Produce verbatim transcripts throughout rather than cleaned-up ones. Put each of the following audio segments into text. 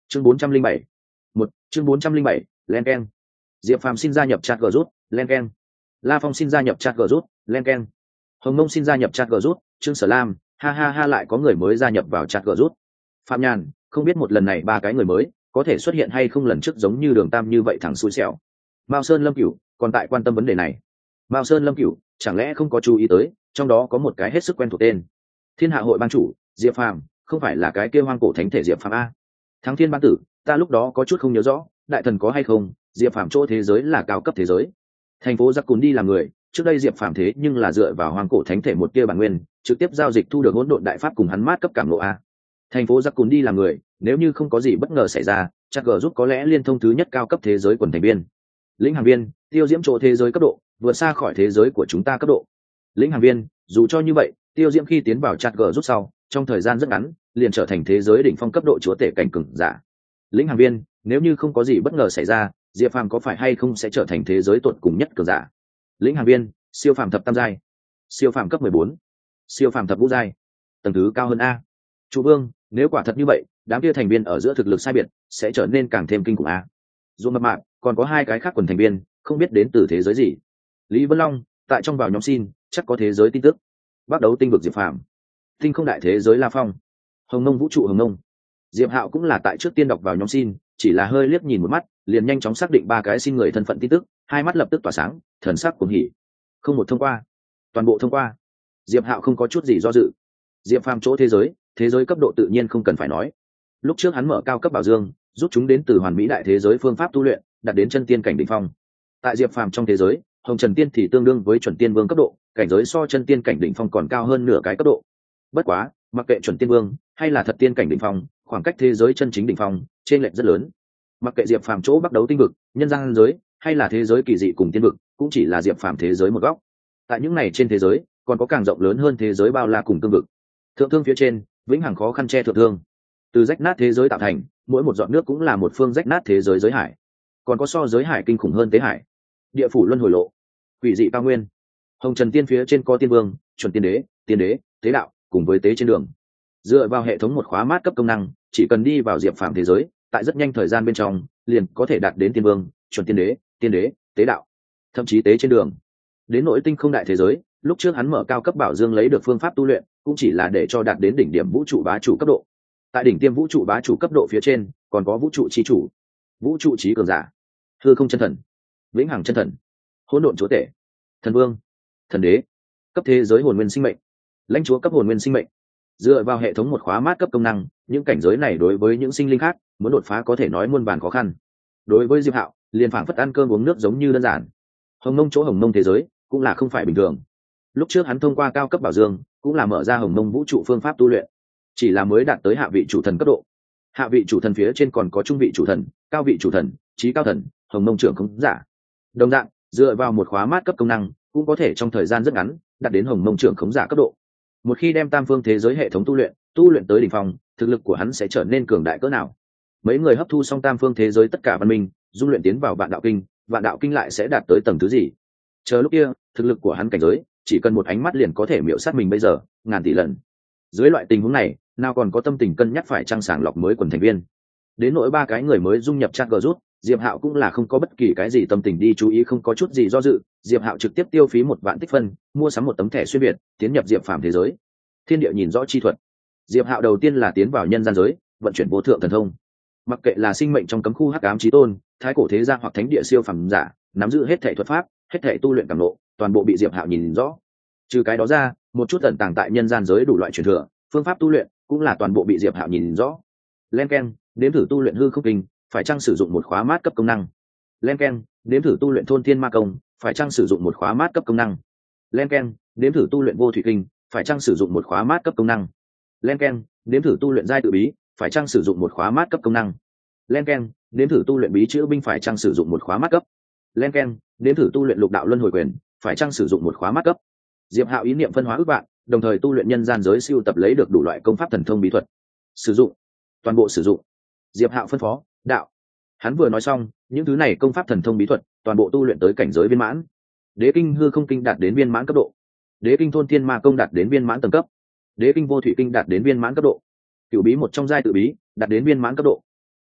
chương bốn trăm linh bảy. Một chương bốn trăm linh bảy, len keng. Diệp Phàm xin gia nhập chat group, len keng. La Phong xin gia nhập chat group, len keng. Hồng Mông xin gia nhập chat group, Trương Sở Lam, ha ha ha, lại có người mới gia nhập vào chat group. Phạm Nhàn, không biết một lần này ba cái người mới có thể xuất hiện hay không lần trước giống như Đường Tam như vậy thẳng xui xẻo. Mao Sơn Lâm Cửu còn tại quan tâm vấn đề này. Mao Sơn Lâm Cửu chẳng lẽ không có chú ý tới, trong đó có một cái hết sức quen thuộc tên. Thiên Hạ hội ban chủ, Diệp Phàm, không phải là cái kia hoang cổ thánh thể Diệp Phàm a? Thắng Thiên ban tử, ta lúc đó có chút không nhớ rõ, đại thần có hay không, Diệp Phàm chỗ thế giới là cao cấp thế giới. Thành phố Giặc Cùn đi làm người, trước đây Diệp Phàm thế nhưng là dựa vào hoang cổ thánh thể một tia bản nguyên, trực tiếp giao dịch thu được hỗn độn đại pháp cùng hắn mát cấp cảm ngộ a. Thành phố Giặc Cùn đi làm người, nếu như không có gì bất ngờ xảy ra, chắc gờ giúp có lẽ liên thông thứ nhất cao cấp thế giới quần thành viên. Lĩnh Hàng Viên, tiêu diễm chỗ thế giới cấp độ vượt xa khỏi thế giới của chúng ta cấp độ. Lĩnh Hàng Viên, dù cho như vậy, tiêu diễm khi tiến vào chat g rút sau, trong thời gian rất ngắn liền trở thành thế giới đỉnh phong cấp độ chúa tể cảnh cường giả. Lĩnh Hàng Viên, nếu như không có gì bất ngờ xảy ra, Diệp Phàm có phải hay không sẽ trở thành thế giới tột cùng nhất cường giả. Lĩnh Hàng Viên, siêu phàm thập tam giai, siêu phàm cấp mười bốn, siêu phàm thập ngũ giai, tầng thứ cao hơn a. Chủ Vương, nếu quả thật như vậy, đám kia thành viên ở giữa thực lực sai biệt sẽ trở nên càng thêm kinh khủng a. Dù mập mạp, còn có hai cái khác quần thành viên không biết đến từ thế giới gì. Lý Vân Long, tại trong vào nhóm xin chắc có thế giới tin tức. Bắt đấu tinh vực Diệp Phàm, tinh không đại thế giới La Phong, Hồng Nông vũ trụ Hồng Nông. Diệp Hạo cũng là tại trước tiên đọc vào nhóm xin, chỉ là hơi liếc nhìn một mắt liền nhanh chóng xác định ba cái xin người thân phận tin tức, hai mắt lập tức tỏa sáng, thần sắc cuồng hỉ. Không một thông qua, toàn bộ thông qua. Diệp Hạo không có chút gì do dự. Diệp Phàm chỗ thế giới, thế giới cấp độ tự nhiên không cần phải nói. Lúc trước hắn mở cao cấp bảo dương, rút chúng đến từ hoàn mỹ đại thế giới phương pháp tu luyện, đạt đến chân tiên cảnh đỉnh phong. Tại Diệp Phàm trong thế giới, Hồng Trần Tiên thì tương đương với chuẩn tiên vương cấp độ, cảnh giới so chân tiên cảnh đỉnh phong còn cao hơn nửa cái cấp độ. Bất quá, mặc kệ chuẩn tiên vương hay là thật tiên cảnh đỉnh phong, khoảng cách thế giới chân chính đỉnh phong trên lệch rất lớn. Mặc kệ Diệp Phàm chỗ bắt đấu tinh vực, nhân gian giới hay là thế giới kỳ dị cùng tiên vực, cũng chỉ là Diệp Phàm thế giới một góc. Tại những này trên thế giới, còn có càng rộng lớn hơn thế giới bao la cùng tương vực. Thượng thương phía trên, vĩnh hằng khó khăn che thượng thương. Từ rách nát thế giới tạo thành, mỗi một giọt nước cũng là một phương rách nát thế giới giới hải. Còn có so giới hải kinh khủng hơn tế hải. Địa phủ luân hồi lộ, quỷ dị cao nguyên. Hồng Trần Tiên phía trên có tiên vương, chuẩn tiên đế, tiên đế, tế đạo, cùng với tế trên đường. Dựa vào hệ thống một khóa mát cấp công năng, chỉ cần đi vào Diệp Phàm thế giới, tại rất nhanh thời gian bên trong, liền có thể đạt đến tiên vương, chuẩn tiên đế, tiên đế, tế đạo, thậm chí tế trên đường. Đến nội tinh không đại thế giới, lúc trước hắn mở cao cấp bảo dương lấy được phương pháp tu luyện, cũng chỉ là để cho đạt đến đỉnh điểm vũ trụ bá chủ cấp độ. Tại đỉnh tiêm vũ trụ bá chủ cấp độ phía trên, còn có vũ trụ chi chủ, vũ trụ trí cường giả, hư không chân thần, vĩnh hằng chân thần, hỗn độn chúa tể, thần vương, thần đế, cấp thế giới hồn nguyên sinh mệnh, lãnh chúa cấp hồn nguyên sinh mệnh. Dựa vào hệ thống một khóa mát cấp công năng, những cảnh giới này đối với những sinh linh khác muốn đột phá có thể nói muôn vàn khó khăn. Đối với Diệp Hạo, liền phảng phất ăn cơm uống nước giống như đơn giản. Hồng Mông chỗ Hồng Mông thế giới cũng là không phải bình thường. Lúc trước hắn thông qua cao cấp bảo dương, cũng là mở ra Hồng Mông vũ trụ phương pháp tu luyện, chỉ là mới đạt tới hạ vị chủ thần cấp độ. Hạ vị chủ thần phía trên còn có trung vị chủ thần, cao vị chủ thần, trí cao thần, Hồng Mông trưởng khống giả. Đồng dạng, dựa vào một khóa mát cấp công năng, cũng có thể trong thời gian rất ngắn đạt đến Hồng Mông trưởng khống giả cấp độ. Một khi đem tam phương thế giới hệ thống tu luyện, tu luyện tới đỉnh phong, thực lực của hắn sẽ trở nên cường đại cỡ nào? Mấy người hấp thu xong tam phương thế giới tất cả văn minh, dung luyện tiến vào vạn đạo kinh, vạn đạo kinh lại sẽ đạt tới tầng thứ gì? Chờ lúc kia, thực lực của hắn cảnh giới, chỉ cần một ánh mắt liền có thể miểu sát mình bây giờ, ngàn tỷ lần. Dưới loại tình huống này, nào còn có tâm tình cân nhắc phải trang sàng lọc mới quần thành viên. Đến nỗi ba cái người mới dung nhập chat group, Diệp Hạo cũng là không có bất kỳ cái gì tâm tình đi chú ý, không có chút gì do dự, Diệp Hạo trực tiếp tiêu phí một vạn tích phân, mua sắm một tấm thẻ xuyên việt, tiến nhập Diệp Phàm thế giới. Thiên địa nhìn rõ chi thuật. Diệp Hạo đầu tiên là tiến vào nhân gian giới, vận chuyển vô thượng thần thông. Mặc kệ là sinh mệnh trong cấm khu hắc ám chí tôn, thái cổ thế gia hoặc thánh địa siêu phàm giả, nắm giữ hết thể thuật pháp, hết thể tu luyện cảm ngộ, toàn bộ bị Diệp Hạo nhìn rõ. Trừ cái đó ra, một chút ẩn tàng tại nhân gian giới đủ loại truyền thừa, phương pháp tu luyện cũng là toàn bộ bị Diệp Hạo nhìn rõ. Len keng, nếm thử tu luyện hư không kinh, phải chăng sử dụng một khóa mát cấp công năng. Len keng, nếm thử tu luyện thôn thiên ma công, phải chăng sử dụng một khóa mát cấp công năng. Len keng, nếm thử tu luyện vô thủy kinh, phải chăng sử dụng một khóa mát cấp công năng. Len keng, nếm thử tu luyện giai tự bí, phải chăng sử dụng một khóa mát cấp công năng. Len keng, nếm thử tu luyện bí chữ binh, phải chăng sử dụng một khóa mát cấp. Len keng, nếm thử tu luyện lục đạo luân hồi quyền, phải chăng sử dụng một khóa mát cấp. Diệp Hạo ý niệm phân hóa ước bạn, đồng thời tu luyện nhân gian giới siêu tập lấy được đủ loại công pháp thần thông bí thuật. Sử dụng, toàn bộ sử dụng. Diệp Hạo phân phó, đạo. Hắn vừa nói xong, những thứ này công pháp thần thông bí thuật, toàn bộ tu luyện tới cảnh giới viên mãn. Đế kinh hư không kinh đạt đến viên mãn cấp độ. Đế kinh thôn thiên ma công đạt đến viên mãn tầng cấp. Đế kinh vô thủy kinh đạt đến viên mãn cấp độ. Cửu bí một trong giai tự bí đạt đến viên mãn cấp độ.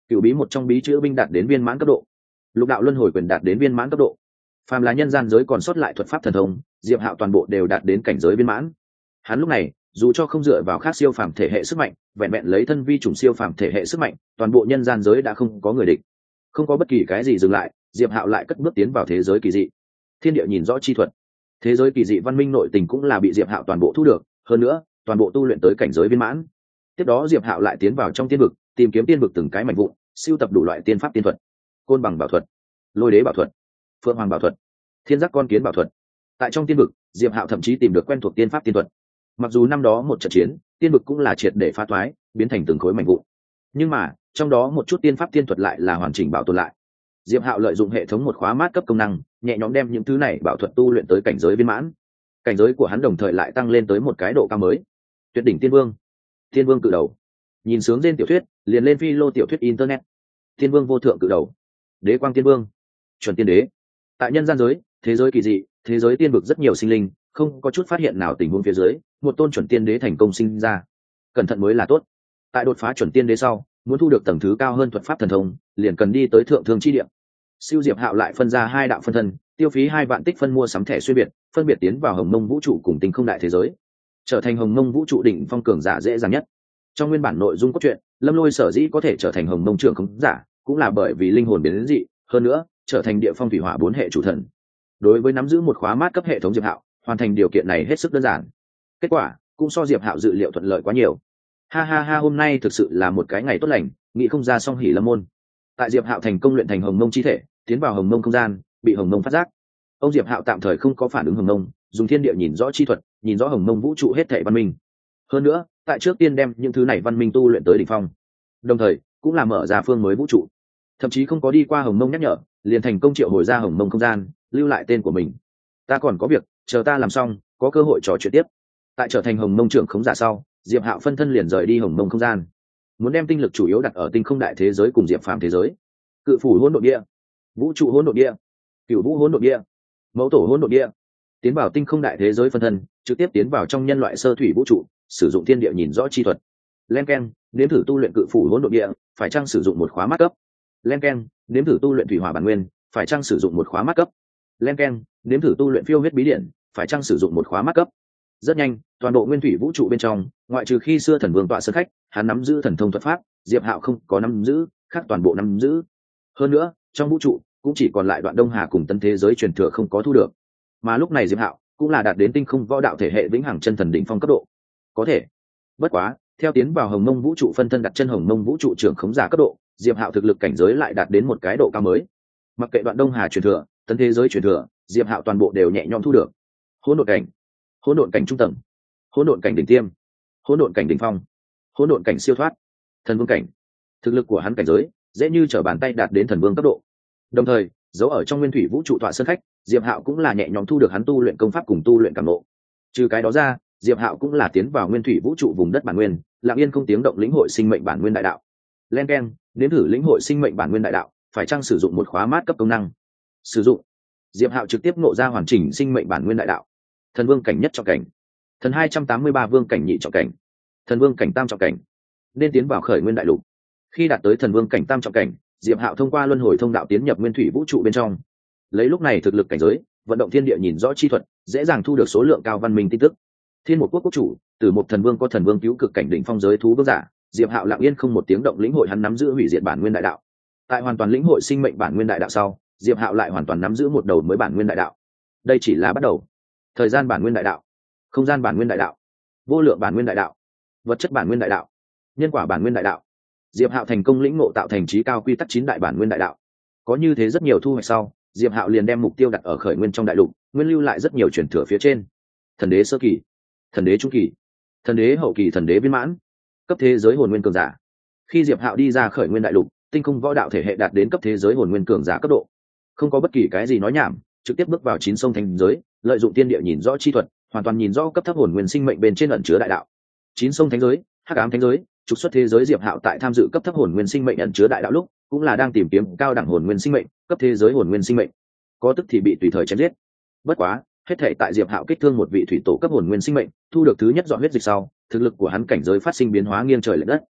Cựu bí một trong bí chữ binh đạt đến viên mãn cấp độ, lục đạo luân hồi quyền đạt đến viên mãn cấp độ. Phàm là nhân gian giới còn sót lại thuật pháp thần thông, Diệp Hạo toàn bộ đều đạt đến cảnh giới viên mãn. Hắn lúc này, dù cho không dựa vào khác siêu phàm thể hệ sức mạnh, vẹn vẹn lấy thân vi chủng siêu phàm thể hệ sức mạnh, toàn bộ nhân gian giới đã không có người địch. Không có bất kỳ cái gì dừng lại, Diệp Hạo lại cất bước tiến vào thế giới kỳ dị. Thiên địa nhìn rõ chi thuật. Thế giới kỳ dị văn minh nội tình cũng là bị Diệp Hạo toàn bộ thu được, hơn nữa, toàn bộ tu luyện tới cảnh giới viên mãn. Tiếp đó Diệp Hạo lại tiến vào trong tiên vực, tìm kiếm tiên vực từng cái mảnh vụn, sưu tập đủ loại tiên pháp tiên thuật, côn bằng bảo thuật, lôi đế bảo thuật, phượng hoàng bảo thuật, thiên giác con kiến bảo thuật. Tại trong tiên vực, Diệp Hạo thậm chí tìm được quen thuộc tiên pháp tiên thuật. Mặc dù năm đó một trận chiến, tiên vực cũng là triệt để phá toái, biến thành từng khối mảnh vụn, nhưng mà trong đó một chút tiên pháp tiên thuật lại là hoàn chỉnh bảo tồn lại. Diệp Hạo lợi dụng hệ thống một khóa mát cấp công năng, nhẹ nhõm đem những thứ này bảo thuật tu luyện tới cảnh giới viên mãn. Cảnh giới của hắn đồng thời lại tăng lên tới một cái độ cao mới. Tuyệt đỉnh tiên vương, tiên vương cự đầu. Nhìn sướng trên tiểu thuyết, liền lên phi lô tiểu thuyết internet. Tiên vương vô thượng cự đầu, đế quang tiên vương, chuẩn tiên đế. Tại nhân gian giới, thế giới kỳ dị, thế giới tiên vực rất nhiều sinh linh, không có chút phát hiện nào tình huống phía dưới, một tôn chuẩn tiên đế thành công sinh ra. Cẩn thận mới là tốt. Tại đột phá chuẩn tiên đế sau, muốn thu được tầng thứ cao hơn thuật pháp thần thông, liền cần đi tới thượng thương chi địa. Siêu Diệp Hạo lại phân ra hai đạo phân thân, tiêu phí hai vạn tích phân mua sắm thẻ xuyên biệt, phân biệt tiến vào Hồng Mông vũ trụ cùng Tinh Không đại thế giới, trở thành Hồng Mông vũ trụ đỉnh phong cường giả dễ dàng nhất. Trong nguyên bản nội dung cốt truyện, Lâm Lôi sở dĩ có thể trở thành Hồng Mông trưởng khống giả, cũng là bởi vì linh hồn biến đến dị, hơn nữa, trở thành địa phong thủy hỏa bốn hệ chủ thần. Đối với nắm giữ một khóa mát cấp hệ thống Diệp Hạo, hoàn thành điều kiện này hết sức đơn giản. Kết quả cũng so Diệp Hạo dự liệu thuận lợi quá nhiều. Ha ha ha, hôm nay thực sự là một cái ngày tốt lành, nghĩ không ra song hỉ lâm môn. Tại Diệp Hạo thành công luyện thành Hồng Mông chi thể, tiến vào Hồng Mông không gian, bị Hồng Mông phát giác. Ông Diệp Hạo tạm thời không có phản ứng Hồng Mông, dùng thiên địa nhìn rõ chi thuật, nhìn rõ Hồng Mông vũ trụ hết thảy văn minh. Hơn nữa, tại trước tiên đem những thứ này văn minh tu luyện tới đỉnh phong. Đồng thời, cũng là mở ra phương mới vũ trụ. Thậm chí không có đi qua Hồng Mông nhắc nhở, liền thành công triệu hồi ra Hồng Mông không gian, lưu lại tên của mình. Ta còn có việc, chờ ta làm xong, có cơ hội trò chuyện tiếp. Tại trở thành Hồng Mông trưởng khống giả sau, Diệp Hạo phân thân liền rời đi Hồng Mông không gian, muốn đem tinh lực chủ yếu đặt ở Tinh Không đại thế giới cùng Diệp Phàm thế giới. Cự phủ hỗn độn địa, vũ trụ hỗn độn địa, cửu vũ hỗn độn địa, mẫu tổ hỗn độn địa. Tiến vào Tinh Không đại thế giới phân thân, trực tiếp tiến vào trong nhân loại sơ thủy vũ trụ, sử dụng thiên địa nhìn rõ chi thuật. Len keng, nếm thử tu luyện cự phủ hỗn độn địa, phải chăng sử dụng một khóa mát cấp. Len keng, nếm thử tu luyện thủy hỏa bản nguyên, phải chăng sử dụng một khóa mát cấp. Len keng, nếm thử tu luyện phiêu huyết bí điển, phải chăng sử dụng một khóa mát cấp. Rất nhanh, toàn bộ nguyên thủy vũ trụ bên trong, ngoại trừ khi xưa thần vương tọa sơn khách, hắn nắm giữ thần thông thuật pháp, Diệp Hạo không có nắm giữ, khác toàn bộ nắm giữ. Hơn nữa, trong vũ trụ cũng chỉ còn lại đoạn Đông Hà cùng tân thế giới truyền thừa không có thu được. Mà lúc này Diệp Hạo cũng là đạt đến tinh không võ đạo thể hệ vĩnh hằng chân thần đỉnh phong cấp độ. Có thể. Bất quá, theo tiến vào Hồng Mông vũ trụ phân thân đặt chân Hồng Mông vũ trụ trưởng khống giả cấp độ, Diệp Hạo thực lực cảnh giới lại đạt đến một cái độ cao mới. Mặc kệ đoạn Đông Hà truyền thừa, tân thế giới truyền thừa, Diệp Hạo toàn bộ đều nhẹ nhõm thu được. Hỗn độn cảnh, hỗn độn cảnh trung tầng, hỗn độn cảnh đỉnh tiêm, hỗn độn cảnh đỉnh phong, hỗn độn cảnh siêu thoát, thần vương cảnh. Thực lực của hắn cảnh giới dễ như trở bàn tay đạt đến thần vương cấp độ. Đồng thời, giấu ở trong nguyên thủy vũ trụ tọa sơn khách, Diệp Hạo cũng là nhẹ nhõm thu được hắn tu luyện công pháp cùng tu luyện cảm ngộ. Trừ cái đó ra, Diệp Hạo cũng là tiến vào nguyên thủy vũ trụ vùng đất bản nguyên, lặng yên không tiếng động lĩnh hội sinh mệnh bản nguyên đại đạo. Len keng, nếm thử lĩnh hội sinh mệnh bản nguyên đại đạo, phải chăng sử dụng một khóa mát cấp công năng. Sử dụng. Diệp Hạo trực tiếp ngộ ra hoàn chỉnh sinh mệnh bản nguyên đại đạo. Thần vương cảnh nhất trọng cảnh, thần hai trăm tám mươi ba vương cảnh nhị trọng cảnh, thần vương cảnh tam trọng cảnh, nên tiến vào khởi nguyên đại lục. Khi đạt tới thần vương cảnh tam trọng cảnh, Diệp Hạo thông qua luân hồi thông đạo tiến nhập nguyên thủy vũ trụ bên trong. Lấy lúc này thực lực cảnh giới, vận động thiên địa nhìn rõ chi thuật, dễ dàng thu được số lượng cao văn minh tin tức. Thiên một quốc quốc chủ, từ một thần vương có thần vương cứu cực cảnh đỉnh phong giới thú vương giả, Diệp Hạo lặng yên không một tiếng động lĩnh hội hắn nắm giữ hủy diệt bản nguyên đại đạo. Tại hoàn toàn lĩnh hội sinh mệnh bản nguyên đại đạo sau, Diệp Hạo lại hoàn toàn nắm giữ một đầu mới bản nguyên đại đạo. Đây chỉ là bắt đầu. Thời gian bản nguyên đại đạo, không gian bản nguyên đại đạo, vô lượng bản nguyên đại đạo, vật chất bản nguyên đại đạo, nhân quả bản nguyên đại đạo. Diệp Hạo thành công lĩnh ngộ tạo thành trí cao quy tắc chín đại bản nguyên đại đạo. Có như thế rất nhiều thu hoạch sau, Diệp Hạo liền đem mục tiêu đặt ở khởi nguyên trong đại lục, nguyên lưu lại rất nhiều truyền thừa phía trên. Thần đế sơ kỳ, thần đế trung kỳ, thần đế hậu kỳ, thần đế viên mãn, cấp thế giới hồn nguyên cường giả. Khi Diệp Hạo đi ra khởi nguyên đại lục, tinh không võ đạo thể hệ đạt đến cấp thế giới hồn nguyên cường giả cấp độ. Không có bất kỳ cái gì nói nhảm, trực tiếp bước vào chín sông thánh giới, lợi dụng tiên địa nhìn rõ chi thuật, hoàn toàn nhìn rõ cấp thấp hồn nguyên sinh mệnh bên trên ẩn chứa đại đạo. Chín sông thánh giới, hắc ám thánh giới, trục xuất thế giới. Diệp Hạo tại tham dự cấp thấp hồn nguyên sinh mệnh ẩn chứa đại đạo lúc, cũng là đang tìm kiếm cao đẳng hồn nguyên sinh mệnh, cấp thế giới hồn nguyên sinh mệnh. Có tức thì bị tùy thời chém giết. Bất quá, hết thảy tại Diệp Hạo kích thương một vị thủy tổ cấp hồn nguyên sinh mệnh, thu được thứ nhất dọn huyết dịch sau, thực lực của hắn cảnh giới phát sinh biến hóa nghiêng trời lệch đất.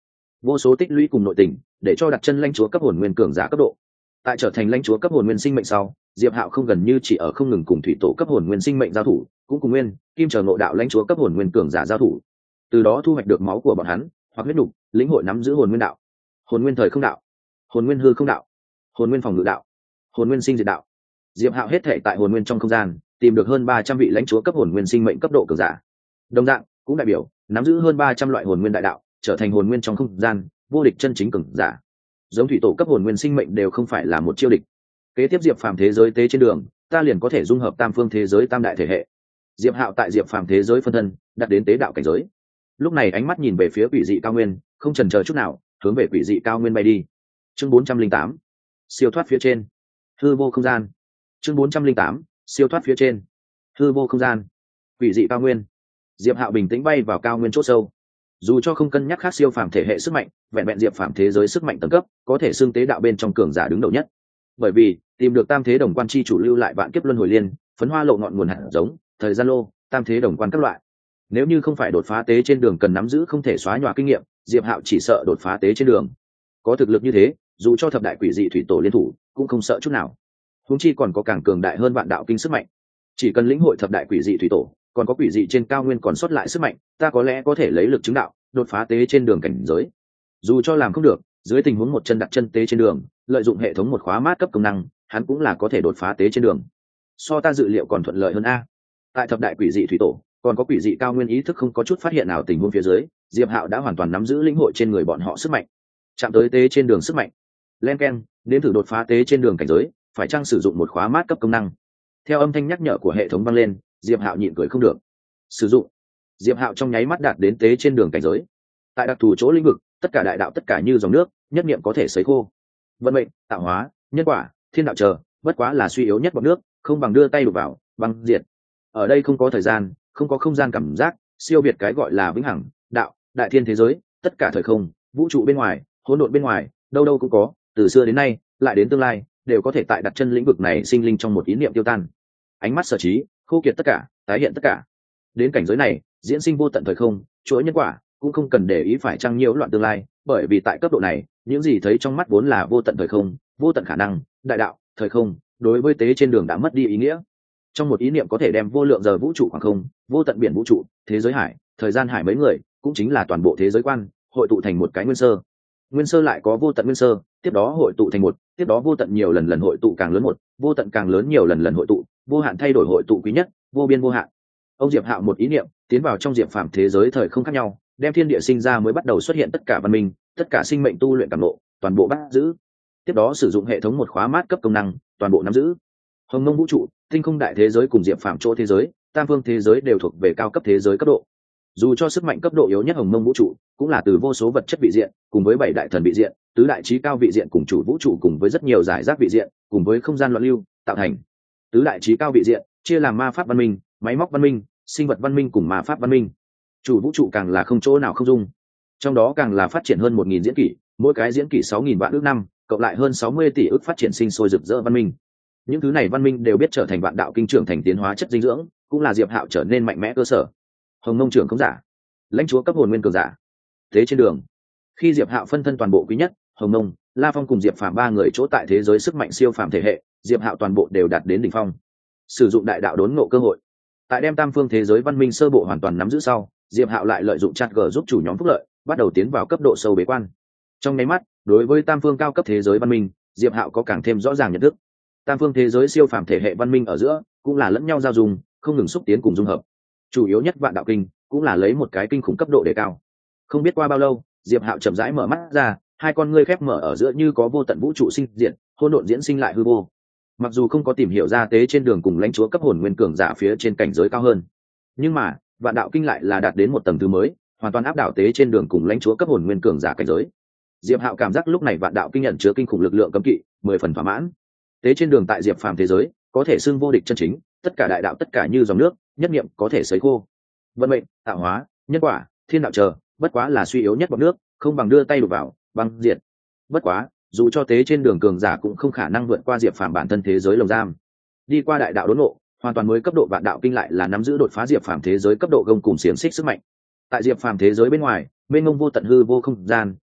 vô số tích lũy cùng nội tình để cho đặt chân lãnh chúa cấp hồn nguyên cường giả cấp độ. Tại trở thành lãnh chúa cấp hồn nguyên sinh mệnh sau, diệp hạo không gần như chỉ ở không ngừng cùng thủy tổ cấp hồn nguyên sinh mệnh giao thủ, cũng cùng nguyên kim chờ ngộ đạo lãnh chúa cấp hồn nguyên cường giả giao thủ, từ đó thu hoạch được máu của bọn hắn hoặc huyết đục, lĩnh hội nắm giữ hồn nguyên đạo, hồn nguyên thời không đạo, hồn nguyên hư không đạo, hồn nguyên phòng ngự đạo, hồn nguyên sinh diệt đạo. Diệp hạo hết thể tại hồn nguyên trong không gian tìm được hơn ba trăm vị lãnh chúa cấp hồn nguyên sinh mệnh cấp độ cường giả, đồng dạng cũng đại biểu nắm giữ hơn ba trăm loại hồn nguyên đại đạo, trở thành hồn nguyên trong không gian vô địch chân chính cường giả. Giống thủy tổ cấp hồn nguyên sinh mệnh đều không phải là một chiêu địch. Kế tiếp diệp phàm thế giới tế trên đường, ta liền có thể dung hợp tam phương thế giới tam đại thể hệ. Diệp hạo tại diệp phàm thế giới phân thân đặt đến tế đạo cảnh giới, lúc này ánh mắt nhìn về phía quỷ dị cao nguyên, không chần chờ chút nào hướng về quỷ dị cao nguyên bay đi. Chương bốn trăm linh tám siêu thoát phía trên hư vô không gian. Chương bốn trăm linh tám siêu thoát phía trên hư vô không gian. Quỷ dị cao nguyên, diệp hạo bình tĩnh bay vào cao nguyên c h ỗ sâu. Dù cho không cân nhắc khác siêu phàm thể hệ sức mạnh, vẹn vẹn diệp phàm thế giới sức mạnh tầng cấp có thể xưng tế đạo bên trong cường giả đứng đầu nhất. Bởi vì tìm được tam thế đồng quan chi chủ lưu lại vạn kiếp luân hồi liên, phấn hoa lộ ngọn nguồn hạt giống, thời gian lô, tam thế đồng quan các loại. Nếu như không phải đột phá tế trên đường cần nắm giữ không thể xóa nhòa kinh nghiệm, diệp hạo chỉ sợ đột phá tế trên đường. Có thực lực như thế, dù cho thập đại quỷ dị thủy tổ liên thủ cũng không sợ chút nào. Huống chi còn có càng cường đại hơn vạn đạo kinh sức mạnh. Chỉ cần lĩnh hội thập đại quỷ dị thủy tổ, còn có quỷ dị trên cao nguyên còn sót lại sức mạnh, ta có lẽ có thể lấy lực chứng đạo, đột phá tế trên đường cảnh giới. Dù cho làm không được, dưới tình huống một chân đặt chân tế trên đường, lợi dụng hệ thống một khóa mát cấp công năng, hắn cũng là có thể đột phá tế trên đường. So ta dự liệu còn thuận lợi hơn a. Tại thập đại quỷ dị thủy tổ, còn có quỷ dị cao nguyên ý thức không có chút phát hiện nào tình huống phía dưới, diệp hạo đã hoàn toàn nắm giữ lĩnh hội trên người bọn họ sức mạnh. Chạm tới tế trên đường sức mạnh. Len keng, đến thử đột phá tế trên đường cảnh giới, phải chăng sử dụng một khóa mát cấp công năng. Theo âm thanh nhắc nhở của hệ thống vang lên, diệp hạo nhịn cười không được. Sử dụng. Diệp hạo trong nháy mắt đạt đến tế trên đường cảnh giới. Tại đặc thù chỗ lĩnh vực, tất cả đại đạo tất cả như dòng nước, nhất niệm có thể sấy khô. Vận mệnh, tạo hóa, nhân quả, thiên đạo chờ, bất quá là suy yếu nhất bọn nước, không bằng đưa tay đụng vào, băng diệt. Ở đây không có thời gian, không có không gian cảm giác, siêu việt cái gọi là vĩnh hằng, đạo, đại thiên thế giới, tất cả thời không, vũ trụ bên ngoài, hỗn độn bên ngoài, đâu đâu cũng có, từ xưa đến nay, lại đến tương lai, đều có thể tại đặt chân lĩnh vực này sinh linh trong một ý niệm tiêu tan. Ánh mắt sở trí, khô kiệt tất cả, tái hiện tất cả. Đến cảnh giới này, diễn sinh vô tận thời không, chuỗi nhân quả, cũng không cần để ý phải chăng nhiễu loạn tương lai, bởi vì tại cấp độ này, những gì thấy trong mắt vốn là vô tận thời không, vô tận khả năng, đại đạo, thời không, đối với tế trên đường đã mất đi ý nghĩa. Trong một ý niệm có thể đem vô lượng giờ vũ trụ khoảng không, vô tận biển vũ trụ, thế giới hải, thời gian hải mấy người, cũng chính là toàn bộ thế giới quan, hội tụ thành một cái nguyên sơ. Nguyên sơ lại có vô tận nguyên sơ, tiếp đó hội tụ thành một, tiếp đó vô tận nhiều lần lần hội tụ càng lớn một, vô tận càng lớn nhiều lần lần hội tụ, vô hạn thay đổi hội tụ quý nhất, vô biên vô hạn. Ông diệp hạo một ý niệm tiến vào trong diệp phàm thế giới thời không khác nhau, đem thiên địa sinh ra mới bắt đầu xuất hiện tất cả văn minh, tất cả sinh mệnh tu luyện cảm ngộ, toàn bộ bắt giữ. Tiếp đó sử dụng hệ thống một khóa mát cấp công năng, toàn bộ nắm giữ. Hồng mông vũ trụ, tinh không đại thế giới cùng diệp phàm chỗ thế giới, tam phương thế giới đều thuộc về cao cấp thế giới cấp độ. Dù cho sức mạnh cấp độ yếu nhất hồng mông vũ trụ cũng là từ vô số vật chất vị diện, cùng với bảy đại thần vị diện, tứ đại trí cao vị diện cùng chủ vũ trụ cùng với rất nhiều giải rác vị diện, cùng với không gian loạn lưu tạo thành. Tứ đại trí cao vị diện chia làm ma pháp văn minh, máy móc văn minh, sinh vật văn minh cùng ma pháp văn minh. Chủ vũ trụ càng là không chỗ nào không dung, trong đó càng là phát triển hơn một nghìn diễn kỷ, mỗi cái diễn kỷ sáu nghìn vạn ước năm, cộng lại hơn sáu mươi tỷ ước phát triển sinh sôi rực rỡ văn minh. Những thứ này văn minh đều biết trở thành vạn đạo kinh trưởng thành tiến hóa chất dinh dưỡng, cũng là diệp hạo trở nên mạnh mẽ cơ sở. Hồng nông trưởng không giả, lãnh chúa cấp hồn nguyên cường giả. Thế trên đường, khi diệp hạo phân thân toàn bộ quý nhất, hồng nông, la phong cùng diệp phàm ba người chỗ tại thế giới sức mạnh siêu phàm thể hệ, diệp hạo toàn bộ đều đạt đến đỉnh phong. Sử dụng đại đạo đốn ngộ cơ hội, tại đem tam phương thế giới văn minh sơ bộ hoàn toàn nắm giữ sau, diệp hạo lại lợi dụng chat g giúp chủ nhóm phúc lợi, bắt đầu tiến vào cấp độ sâu bế quan. Trong nháy mắt, đối với tam phương cao cấp thế giới văn minh, diệp hạo có càng thêm rõ ràng nhận thức. Tam phương thế giới siêu phàm thể hệ văn minh ở giữa cũng là lẫn nhau giao dung, không ngừng xúc tiến cùng dung hợp. Chủ yếu nhất vạn đạo kinh cũng là lấy một cái kinh khủng cấp độ đề cao. Không biết qua bao lâu, diệp hạo chậm rãi mở mắt ra, hai con ngươi khép mở ở giữa như có vô tận vũ trụ sinh diện, hỗn độn diễn sinh lại hư vô. Mặc dù không có tìm hiểu ra tế trên đường cùng lãnh chúa cấp hồn nguyên cường giả phía trên cảnh giới cao hơn, nhưng mà vạn đạo kinh lại là đạt đến một tầng thứ mới, hoàn toàn áp đảo tế trên đường cùng lãnh chúa cấp hồn nguyên cường giả cảnh giới. Diệp hạo cảm giác lúc này vạn đạo kinh nhận chứa kinh khủng lực lượng cấm kỵ, mười phần thỏa mãn. Tế trên đường tại diệp phàm thế giới có thể xưng vô địch chân chính, tất cả đại đạo tất cả như dòng nước, nhất niệm có thể sấy khô. Vận mệnh, tạo hóa, nhân quả, thiên đạo chờ, bất quá là suy yếu nhất bọt nước, không bằng đưa tay đụng vào, băng diệt. Bất quá, dù cho tế trên đường cường giả cũng không khả năng vượt qua diệp phàm bản thân thế giới lồng giam. Đi qua đại đạo đốn ngộ, hoàn toàn mới cấp độ vạn đạo kinh lại là nắm giữ đột phá diệp phàm thế giới cấp độ gông cùng xiềng xích sức mạnh. Tại diệp phàm thế giới bên ngoài, bên ngông vô tận hư vô không gian,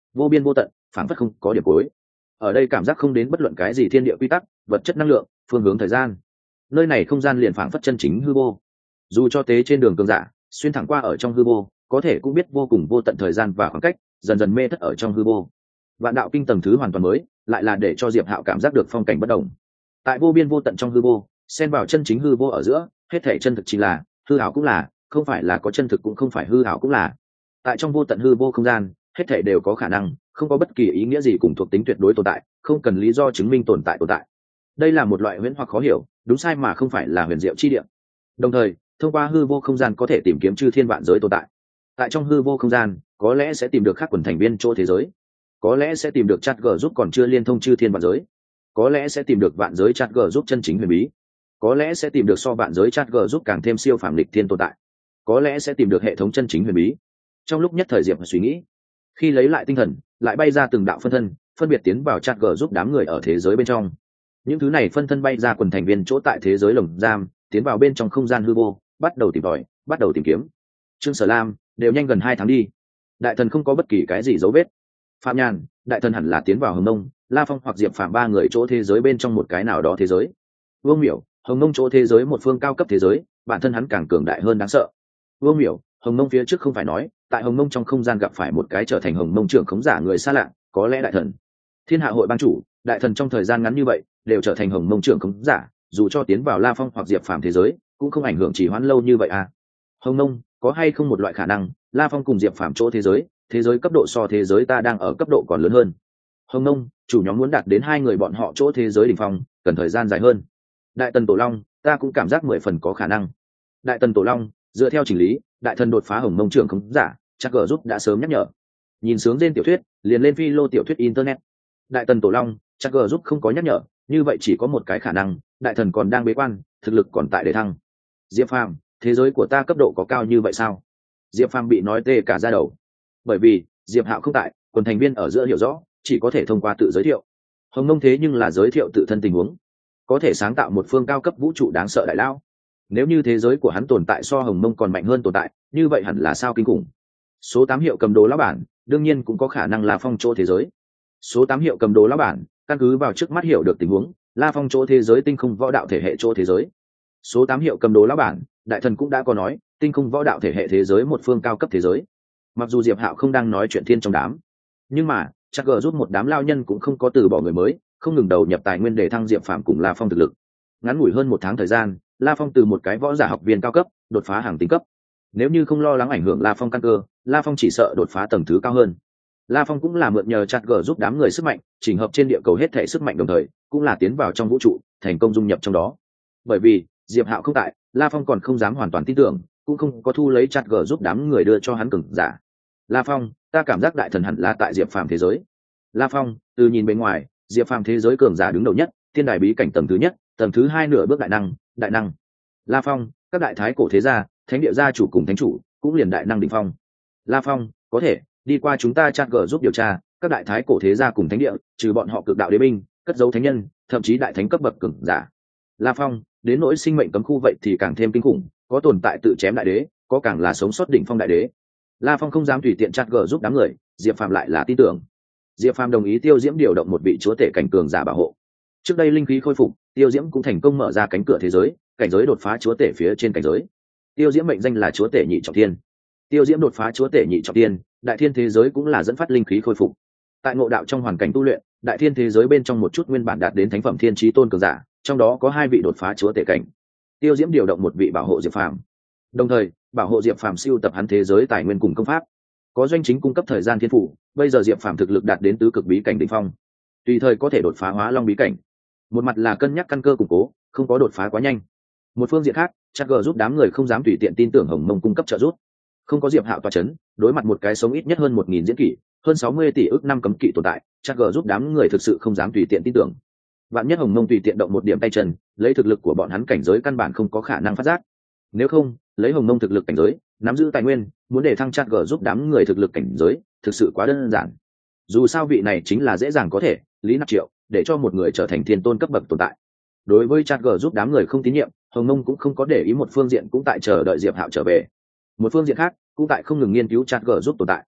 vô biên vô tận, phảng phất không có điểm cuối. Ở đây cảm giác không đến bất luận cái gì thiên địa quy tắc, vật chất năng lượng, phương hướng thời gian. Nơi này không gian liền phảng phất chân chính hư vô. Dù cho tế trên đường cường giả, xuyên thẳng qua ở trong hư vô, có thể cũng biết vô cùng vô tận thời gian và khoảng cách, dần dần mê thất ở trong hư vô. Vạn đạo kinh tầng thứ hoàn toàn mới, lại là để cho Diệp Hạo cảm giác được phong cảnh bất động. Tại vô biên vô tận trong hư vô, xen vào chân chính hư vô ở giữa, hết thảy chân thực chỉ là, hư ảo cũng là, không phải là có chân thực cũng không phải hư ảo cũng là. Tại trong vô tận hư vô không gian, hết thảy đều có khả năng, không có bất kỳ ý nghĩa gì cùng thuộc tính tuyệt đối tồn tại, không cần lý do chứng minh tồn tại tồn tại. Đây là một loại huyễn hoặc khó hiểu, đúng sai mà không phải là huyền diệu chi địa. Đồng thời, thông qua hư vô không gian có thể tìm kiếm chư thiên vạn giới tồn tại. Tại trong hư vô không gian, có lẽ sẽ tìm được các quần thành viên chỗ thế giới, có lẽ sẽ tìm được chat g giúp còn chưa liên thông chư thiên vạn giới, có lẽ sẽ tìm được vạn giới chat g giúp chân chính huyền bí, có lẽ sẽ tìm được so vạn giới chat g giúp càng thêm siêu phàm lịch thiên tồn tại, có lẽ sẽ tìm được hệ thống chân chính huyền bí. Trong lúc nhất thời Diệp suy nghĩ, khi lấy lại tinh thần, lại bay ra từng đạo phân thân, phân biệt tiến vào chat g giúp đám người ở thế giới bên trong. Những thứ này phân thân bay ra quần thành viên chỗ tại thế giới lồng giam, tiến vào bên trong không gian hư vô, bắt đầu tìm tòi, bắt đầu tìm kiếm. Trương Sở Lam đều nhanh gần hai tháng đi, đại thần không có bất kỳ cái gì dấu vết. Phạm Nhàn, đại thần hẳn là tiến vào Hồng Nông, La Phong hoặc Diệp Phạm ba người chỗ thế giới bên trong một cái nào đó thế giới. Vương Miểu, Hồng Nông chỗ thế giới một phương cao cấp thế giới, bản thân hắn càng cường đại hơn đáng sợ. Vương Miểu, Hồng Nông phía trước không phải nói, tại Hồng Nông trong không gian gặp phải một cái trở thành Hồng Nông trưởng khống giả người xa lạ, có lẽ đại thần. Thiên Hạ hội ban chủ, đại thần trong thời gian ngắn như vậy đều trở thành Hồng Nông trưởng khống giả, dù cho tiến vào La Phong hoặc Diệp Phạm thế giới, cũng không ảnh hưởng chỉ hoãn lâu như vậy à? Hồng Nông, có hay không một loại khả năng, La Phong cùng Diệp Phạm chỗ thế giới, thế giới cấp độ so thế giới ta đang ở cấp độ còn lớn hơn. Hồng Nông, chủ nhóm muốn đạt đến hai người bọn họ chỗ thế giới đỉnh phong, cần thời gian dài hơn. Đại tần Tổ Long, ta cũng cảm giác mười phần có khả năng. Đại tần Tổ Long, dựa theo chỉnh lý, đại thần đột phá Hồng Nông trưởng khống giả, chắc gờ giúp đã sớm nhắc nhở. Nhìn sướng trên tiểu thuyết, liền lên phi lô tiểu thuyết internet. Đại tần Tổ Long, chắc gờ giúp không có nhắc nhở, như vậy chỉ có một cái khả năng, đại thần còn đang bế quan, thực lực còn tại để thăng. Diệp Phàm, thế giới của ta cấp độ có cao như vậy sao? Diệp Phàm bị nói tê cả da đầu. Bởi vì Diệp Hạo không tại, quần thành viên ở giữa hiểu rõ, chỉ có thể thông qua tự giới thiệu. Hồng Nông thế nhưng là giới thiệu tự thân tình huống, có thể sáng tạo một phương cao cấp vũ trụ đáng sợ đại lao. Nếu như thế giới của hắn tồn tại so Hồng Nông còn mạnh hơn tồn tại, như vậy hẳn là sao kinh khủng. Số tám hiệu cầm đồ lão bản, đương nhiên cũng có khả năng là Phong chỗ thế giới. Số tám hiệu cầm đồ lão bản, căn cứ vào trước mắt hiểu được tình huống, La Phong chỗ thế giới tinh không võ đạo thể hệ chỗ thế giới. Số tám hiệu cầm đồ lão bản, đại thần cũng đã có nói, tinh không võ đạo thể hệ thế giới một phương cao cấp thế giới. Mặc dù Diệp Hạo không đang nói chuyện thiên trong đám, nhưng mà chắc gờ giúp một đám lao nhân cũng không có từ bỏ người mới, không ngừng đầu nhập tài nguyên để thăng Diệp Phạm cùng La Phong thực lực. Ngắn ngủi hơn một tháng thời gian, La Phong từ một cái võ giả học viên cao cấp đột phá hàng tinh cấp. Nếu như không lo lắng ảnh hưởng La Phong căn cơ, La Phong chỉ sợ đột phá tầng thứ cao hơn. La Phong cũng là mượn nhờ chặt gờ giúp đám người sức mạnh, chỉnh hợp trên địa cầu hết thể sức mạnh đồng thời, cũng là tiến vào trong vũ trụ, thành công dung nhập trong đó. Bởi vì Diệp Hạo không tại, La Phong còn không dám hoàn toàn tin tưởng, cũng không có thu lấy chặt gờ giúp đám người đưa cho hắn cường giả. La Phong, ta cảm giác đại thần hẳn là tại Diệp Phàm thế giới. La Phong, từ nhìn bên ngoài, Diệp Phàm thế giới cường giả đứng đầu nhất, thiên đài bí cảnh tầng thứ nhất, tầng thứ hai nửa bước đại năng, đại năng. La Phong, các đại thái cổ thế gia, thánh địa gia chủ cùng thánh chủ, cũng liền đại năng đỉnh phong. La Phong, có thể đi qua chúng ta chat gờ giúp điều tra, các đại thái cổ thế gia cùng thánh địa, trừ bọn họ cực đạo đế binh, cất dấu thánh nhân, thậm chí đại thánh cấp bậc cường giả. La Phong, đến nỗi sinh mệnh cấm khu vậy thì càng thêm kinh khủng, có tồn tại tự chém đại đế, có càng là sống sót đỉnh phong đại đế. La Phong không dám tùy tiện chat gờ giúp đám người, Diệp Phàm lại là tin tưởng. Diệp Phàm đồng ý Tiêu Diễm điều động một vị chúa tể cảnh cường giả bảo hộ. Trước đây linh khí khôi phục, Tiêu Diễm cũng thành công mở ra cánh cửa thế giới, cảnh giới đột phá chúa tể phía trên cảnh giới. Tiêu Diễm mệnh danh là chúa tể nhị trọng thiên. Tiêu Diễm đột phá chúa tể nhị trọng thiên, đại thiên thế giới cũng là dẫn phát linh khí khôi phục. Tại ngộ đạo trong hoàn cảnh tu luyện, đại thiên thế giới bên trong một chút nguyên bản đạt đến thánh phẩm thiên chí tôn cường giả, trong đó có hai vị đột phá chúa tể cảnh. Tiêu Diễm điều động một vị bảo hộ Diệp Phàm. Đồng thời, bảo hộ Diệp Phàm siêu tập hắn thế giới tài nguyên cùng công pháp. Có doanh chính cung cấp thời gian thiên phủ, bây giờ Diệp Phàm thực lực đạt đến tứ cực bí cảnh đỉnh phong, tùy thời có thể đột phá hóa long bí cảnh. Một mặt là cân nhắc căn cơ củng cố, không có đột phá quá nhanh. Một phương diện khác, chắc gờ giúp đám người không dám tùy tiện tin tưởng Hồng Mông cung cấp trợ giúp. Không có Diệp Hạo tọa chấn, đối mặt một cái sống ít nhất hơn một nghìn diễn kỷ, hơn sáu mươi tỷ ước năm cấm kỵ tồn tại, chắc gờ giúp đám người thực sự không dám tùy tiện tin tưởng. Vạn nhất Hồng Mông tùy tiện động một điểm tay chân, lấy thực lực của bọn hắn cảnh giới căn bản không có khả năng phát giác. Nếu không, lấy Hồng Mông thực lực cảnh giới, nắm giữ tài nguyên, muốn để thăng chắc gờ giúp đám người thực lực cảnh giới, thực sự quá đơn giản. Dù sao vị này chính là dễ dàng có thể, Lý Nạp Triệu, để cho một người trở thành thiên tôn cấp bậc tồn tại. Đối với chat g giúp đám người không tín nhiệm, Hồng Mông cũng không có để ý, một phương diện cũng tại chờ đợi Diệp Hạo trở về, một phương diện khác cũng tại không ngừng nghiên cứu chat g giúp tồn tại.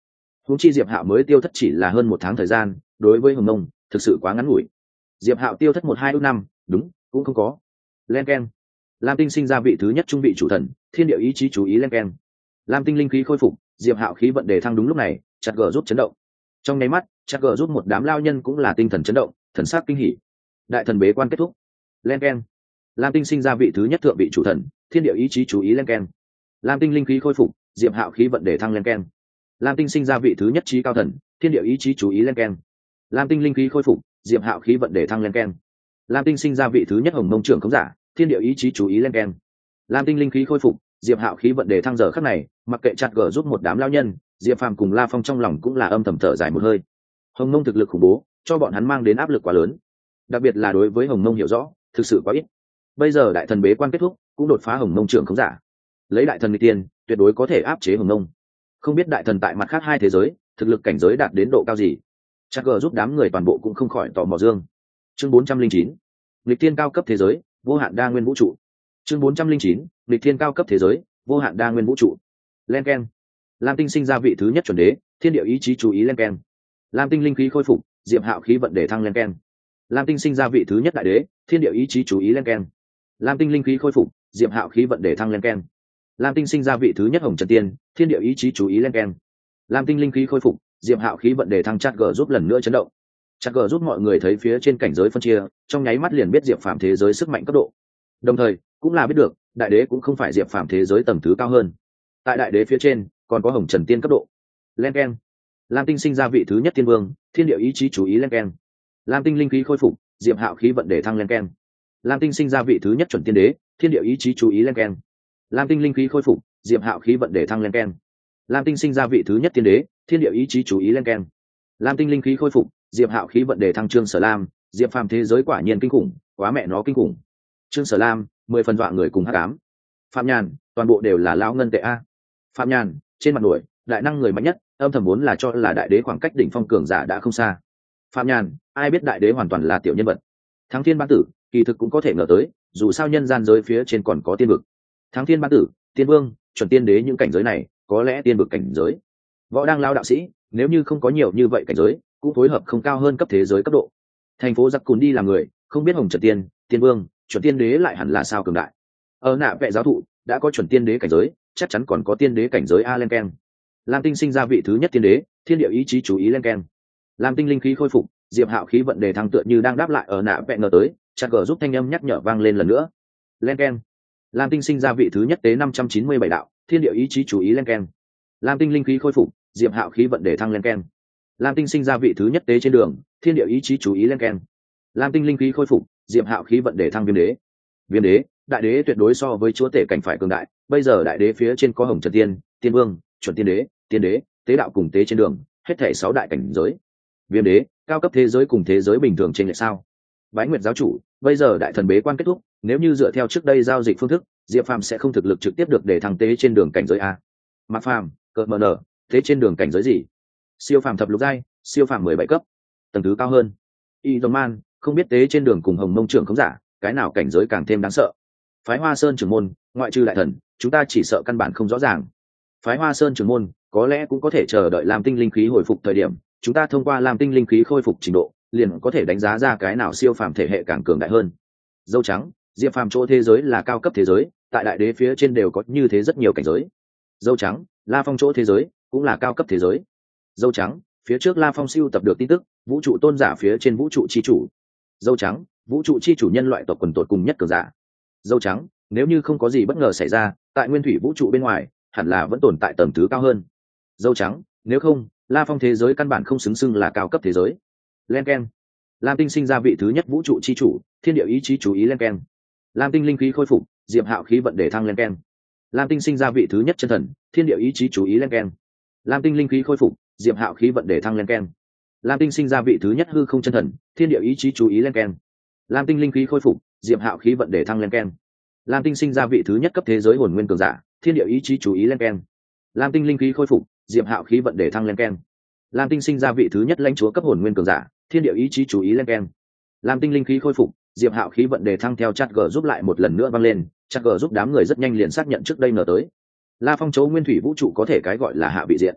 huống chi diệp hạo mới tiêu thất chỉ là hơn một tháng thời gian, đối với hồng nông thực sự quá ngắn ngủi. Diệp hạo tiêu thất một hai ước năm, đúng cũng không có. Len keng. Lam tinh sinh ra vị thứ nhất trung vị chủ thần, thiên địa ý chí chú ý len keng. Lam tinh linh khí khôi phục, diệp hạo khí vận đề thăng. Đúng lúc này chặt gờ rút chấn động. Trong nháy mắt chặt gờ rút một đám lao nhân cũng là tinh thần chấn động, thần sắc kinh hỉ. Đại thần bế quan kết thúc. Len keng. Lam tinh sinh ra vị thứ nhất thượng vị chủ thần, thiên địa ý chí chú ý len keng. Lam tinh linh khí khôi phục, diệp hạo khí vận đề thăng len keng. Lam tinh sinh ra vị thứ nhất trí cao thần, thiên địa ý chí chú ý len keng. Lam tinh linh khí khôi phục, diệp hạo khí vận đề thăng len keng. Lam tinh sinh ra vị thứ nhất hồng mông trưởng khống giả, thiên địa ý chí chú ý len keng. Lam tinh linh khí khôi phục, diệp hạo khí vận đề thăng. Giờ khắc này mặc kệ chặt gờ giúp một đám lao nhân, diệp phàm cùng La Phong trong lòng cũng là âm thầm thở dài một hơi. Hồng mông thực lực khủng bố, cho bọn hắn mang đến áp lực quá lớn, đặc biệt là đối với hồng mông hiểu rõ thực sự quá ít. Bây giờ đại thần bế quan kết thúc, cũng đột phá hồng mông trưởng khống giả, lấy đại thần người tiên tuyệt đối có thể áp chế hồng mông. Không biết đại thần tại mặt khác hai thế giới thực lực cảnh giới đạt đến độ cao gì, chắc gờ giúp đám người toàn bộ cũng không khỏi tò mò dương. Chương bốn trăm linh chín, lịch thiên cao cấp thế giới, vô hạn đa nguyên vũ trụ. Chương bốn trăm linh chín, lịch thiên cao cấp thế giới, vô hạn đa nguyên vũ trụ. Len keng. Lam tinh sinh ra vị thứ nhất chuẩn đế, thiên địa ý chí chú ý len keng. Lam tinh linh khí khôi phục, diệp hạo khí vận đề thăng len keng. Lam tinh sinh ra vị thứ nhất đại đế, thiên địa ý chí chú ý len keng. Lam tinh linh khí khôi phục, diệp hạo khí vận đề thăng len keng. Lam tinh sinh ra vị thứ nhất hồng trần tiên, thiên địa ý chí chú ý len keng. Lam tinh linh khí khôi phục, diệp hạo khí vận đề thăng. Chặt gờ giúp lần nữa chấn động. Chặt gờ giúp mọi người thấy phía trên cảnh giới phân chia, trong nháy mắt liền biết diệp phàm thế giới sức mạnh cấp độ, đồng thời cũng là biết được đại đế cũng không phải diệp phàm thế giới tầng thứ cao hơn. Tại đại đế phía trên còn có hồng trần tiên cấp độ. Len keng. Lam tinh sinh ra vị thứ nhất tiên vương, thiên địa ý chí chú ý len keng. Lam tinh linh khí khôi phục, diệp hạo khí vận đề thăng len keng. Lam tinh sinh ra vị thứ nhất chuẩn tiên đế, thiên địa ý chí chú ý len keng. Lam tinh linh khí khôi phục, diệp hạo khí vận đề thăng len keng. Lam tinh sinh ra vị thứ nhất tiên đế, thiên địa ý chí chú ý len keng. Lam tinh linh khí khôi phục, diệp hạo khí vận đề thăng. Trương Sở Lam, diệp phàm thế giới quả nhiên kinh khủng, quá mẹ nó kinh khủng. Trương Sở Lam, mười phần dọa người cùng hắc ám. Phạm Nhàn, toàn bộ đều là lão ngân tệ a. Phạm Nhàn, trên mặt nổi, đại năng người mạnh nhất, âm thầm muốn là cho là đại đế, khoảng cách đỉnh phong cường giả đã không xa. Phạm Nhàn, ai biết đại đế hoàn toàn là tiểu nhân vật. Thắng Thiên Ban Tử, kỳ thực cũng có thể ngờ tới, dù sao nhân gian giới phía trên còn có tiên vực. Thắng Thiên Ban Tử, tiên vương, chuẩn tiên đế, những cảnh giới này có lẽ tiên vực cảnh giới. Võ Đang lao đạo sĩ, nếu như không có nhiều như vậy cảnh giới, cũng phối hợp không cao hơn cấp thế giới cấp độ. Thành phố giặc cùn đi làm người, không biết hồng trần tiên, tiên vương, chuẩn tiên đế lại hẳn là sao cường đại. Ở nạ vệ giáo thụ đã có chuẩn tiên đế cảnh giới, chắc chắn còn có tiên đế cảnh giới. A len keng. Lam tinh sinh ra vị thứ nhất tiên đế, thiên địa ý chí chú ý len keng. Lam tinh linh khí khôi phục, diệp hạo khí vận đề thăng. Tựa như đang đáp lại ở nạ vệ ngờ tới, chặt gờ giúp thanh âm nhắc nhở vang lên lần nữa. Len keng. Lam tinh sinh ra vị thứ nhất tế năm trăm chín mươi bảy đạo, thiên địa ý chí chú ý len keng. Lam tinh linh khí khôi phục, diệp hạo khí vận đề thăng len keng. Lam tinh sinh ra vị thứ nhất tế trên đường, thiên địa ý chí chú ý len keng. Lam tinh linh khí khôi phục, diệp hạo khí vận đề thăng. Viêm đế. Viêm đế, đại đế tuyệt đối so với chúa tể cảnh phải cường đại. Bây giờ đại đế phía trên có hồng trần tiên, tiên vương, chuẩn tiên đế, tiên đế, tế đạo cùng tế trên đường, hết thảy sáu đại cảnh giới. Viêm đế, cao cấp thế giới cùng thế giới bình thường trên lệch sao? Bái Nguyệt giáo chủ, bây giờ đại thần bế quan kết thúc, nếu như dựa theo trước đây giao dịch phương thức, diệp phàm sẽ không thực lực trực tiếp được để thăng tế trên đường cảnh giới a. Mạc Phàm, cợt mờ nở, tế trên đường cảnh giới gì? Siêu phàm thập lục giai, siêu phàm mười bảy cấp, tầng thứ cao hơn. Y Dòng Man, không biết tế trên đường cùng hồng mông trưởng không giả, cái nào cảnh giới càng thêm đáng sợ. Phái Hoa Sơn trưởng môn, ngoại trừ đại thần, chúng ta chỉ sợ căn bản không rõ ràng. Phái Hoa Sơn trưởng môn có lẽ cũng có thể chờ đợi Lam tinh linh khí hồi phục thời điểm, chúng ta thông qua Lam tinh linh khí khôi phục trình độ, liền có thể đánh giá ra cái nào siêu phàm thể hệ càng cường đại hơn. Dâu trắng, diệp phàm chỗ thế giới là cao cấp thế giới, tại đại đế phía trên đều có như thế rất nhiều cảnh giới. Dâu trắng, La Phong chỗ thế giới cũng là cao cấp thế giới. Dâu trắng, phía trước La Phong siêu tập được tin tức, vũ trụ tôn giả phía trên vũ trụ chi chủ. Dâu trắng, vũ trụ chi chủ nhân loại tộc quần tột cùng nhất cường giả. Dâu trắng, nếu như không có gì bất ngờ xảy ra, tại nguyên thủy vũ trụ bên ngoài hẳn là vẫn tồn tại tầng thứ cao hơn. Dâu trắng, nếu không La Phong thế giới căn bản không xứng xưng là cao cấp thế giới. Len keng. Lam tinh sinh ra vị thứ nhất vũ trụ chi chủ, thiên địa ý chí chú ý len keng. Lam tinh linh khí khôi phục, diệp hạo khí vận đề thăng len keng. Lam tinh sinh ra vị thứ nhất chân thần, thiên địa ý chí chú ý len keng. Lam tinh linh khí khôi phục, diệp hạo khí vận đề thăng len keng. Lam tinh sinh ra vị thứ nhất hư không chân thần, thiên địa ý chí chú ý len keng. Lam tinh linh khí khôi phục, diệp hạo khí vận đề thăng len keng. Lam tinh sinh ra vị thứ nhất cấp thế giới hồn nguyên cường giả, thiên địa ý chí chú ý len keng. Lam tinh linh khí khôi phục, diệp hạo khí vận đề thăng len keng. Lam tinh sinh ra vị thứ nhất lãnh chúa cấp hồn nguyên cường giả, thiên địa ý chí chú ý len keng. Lam tinh linh khí khôi phục, diệp hạo khí vận đề thăng. Theo chat g giúp lại một lần nữa vang lên, chat g giúp đám người rất nhanh liền xác nhận trước đây ngờ tới La Phong chỗ nguyên thủy vũ trụ có thể cái gọi là hạ vị diện.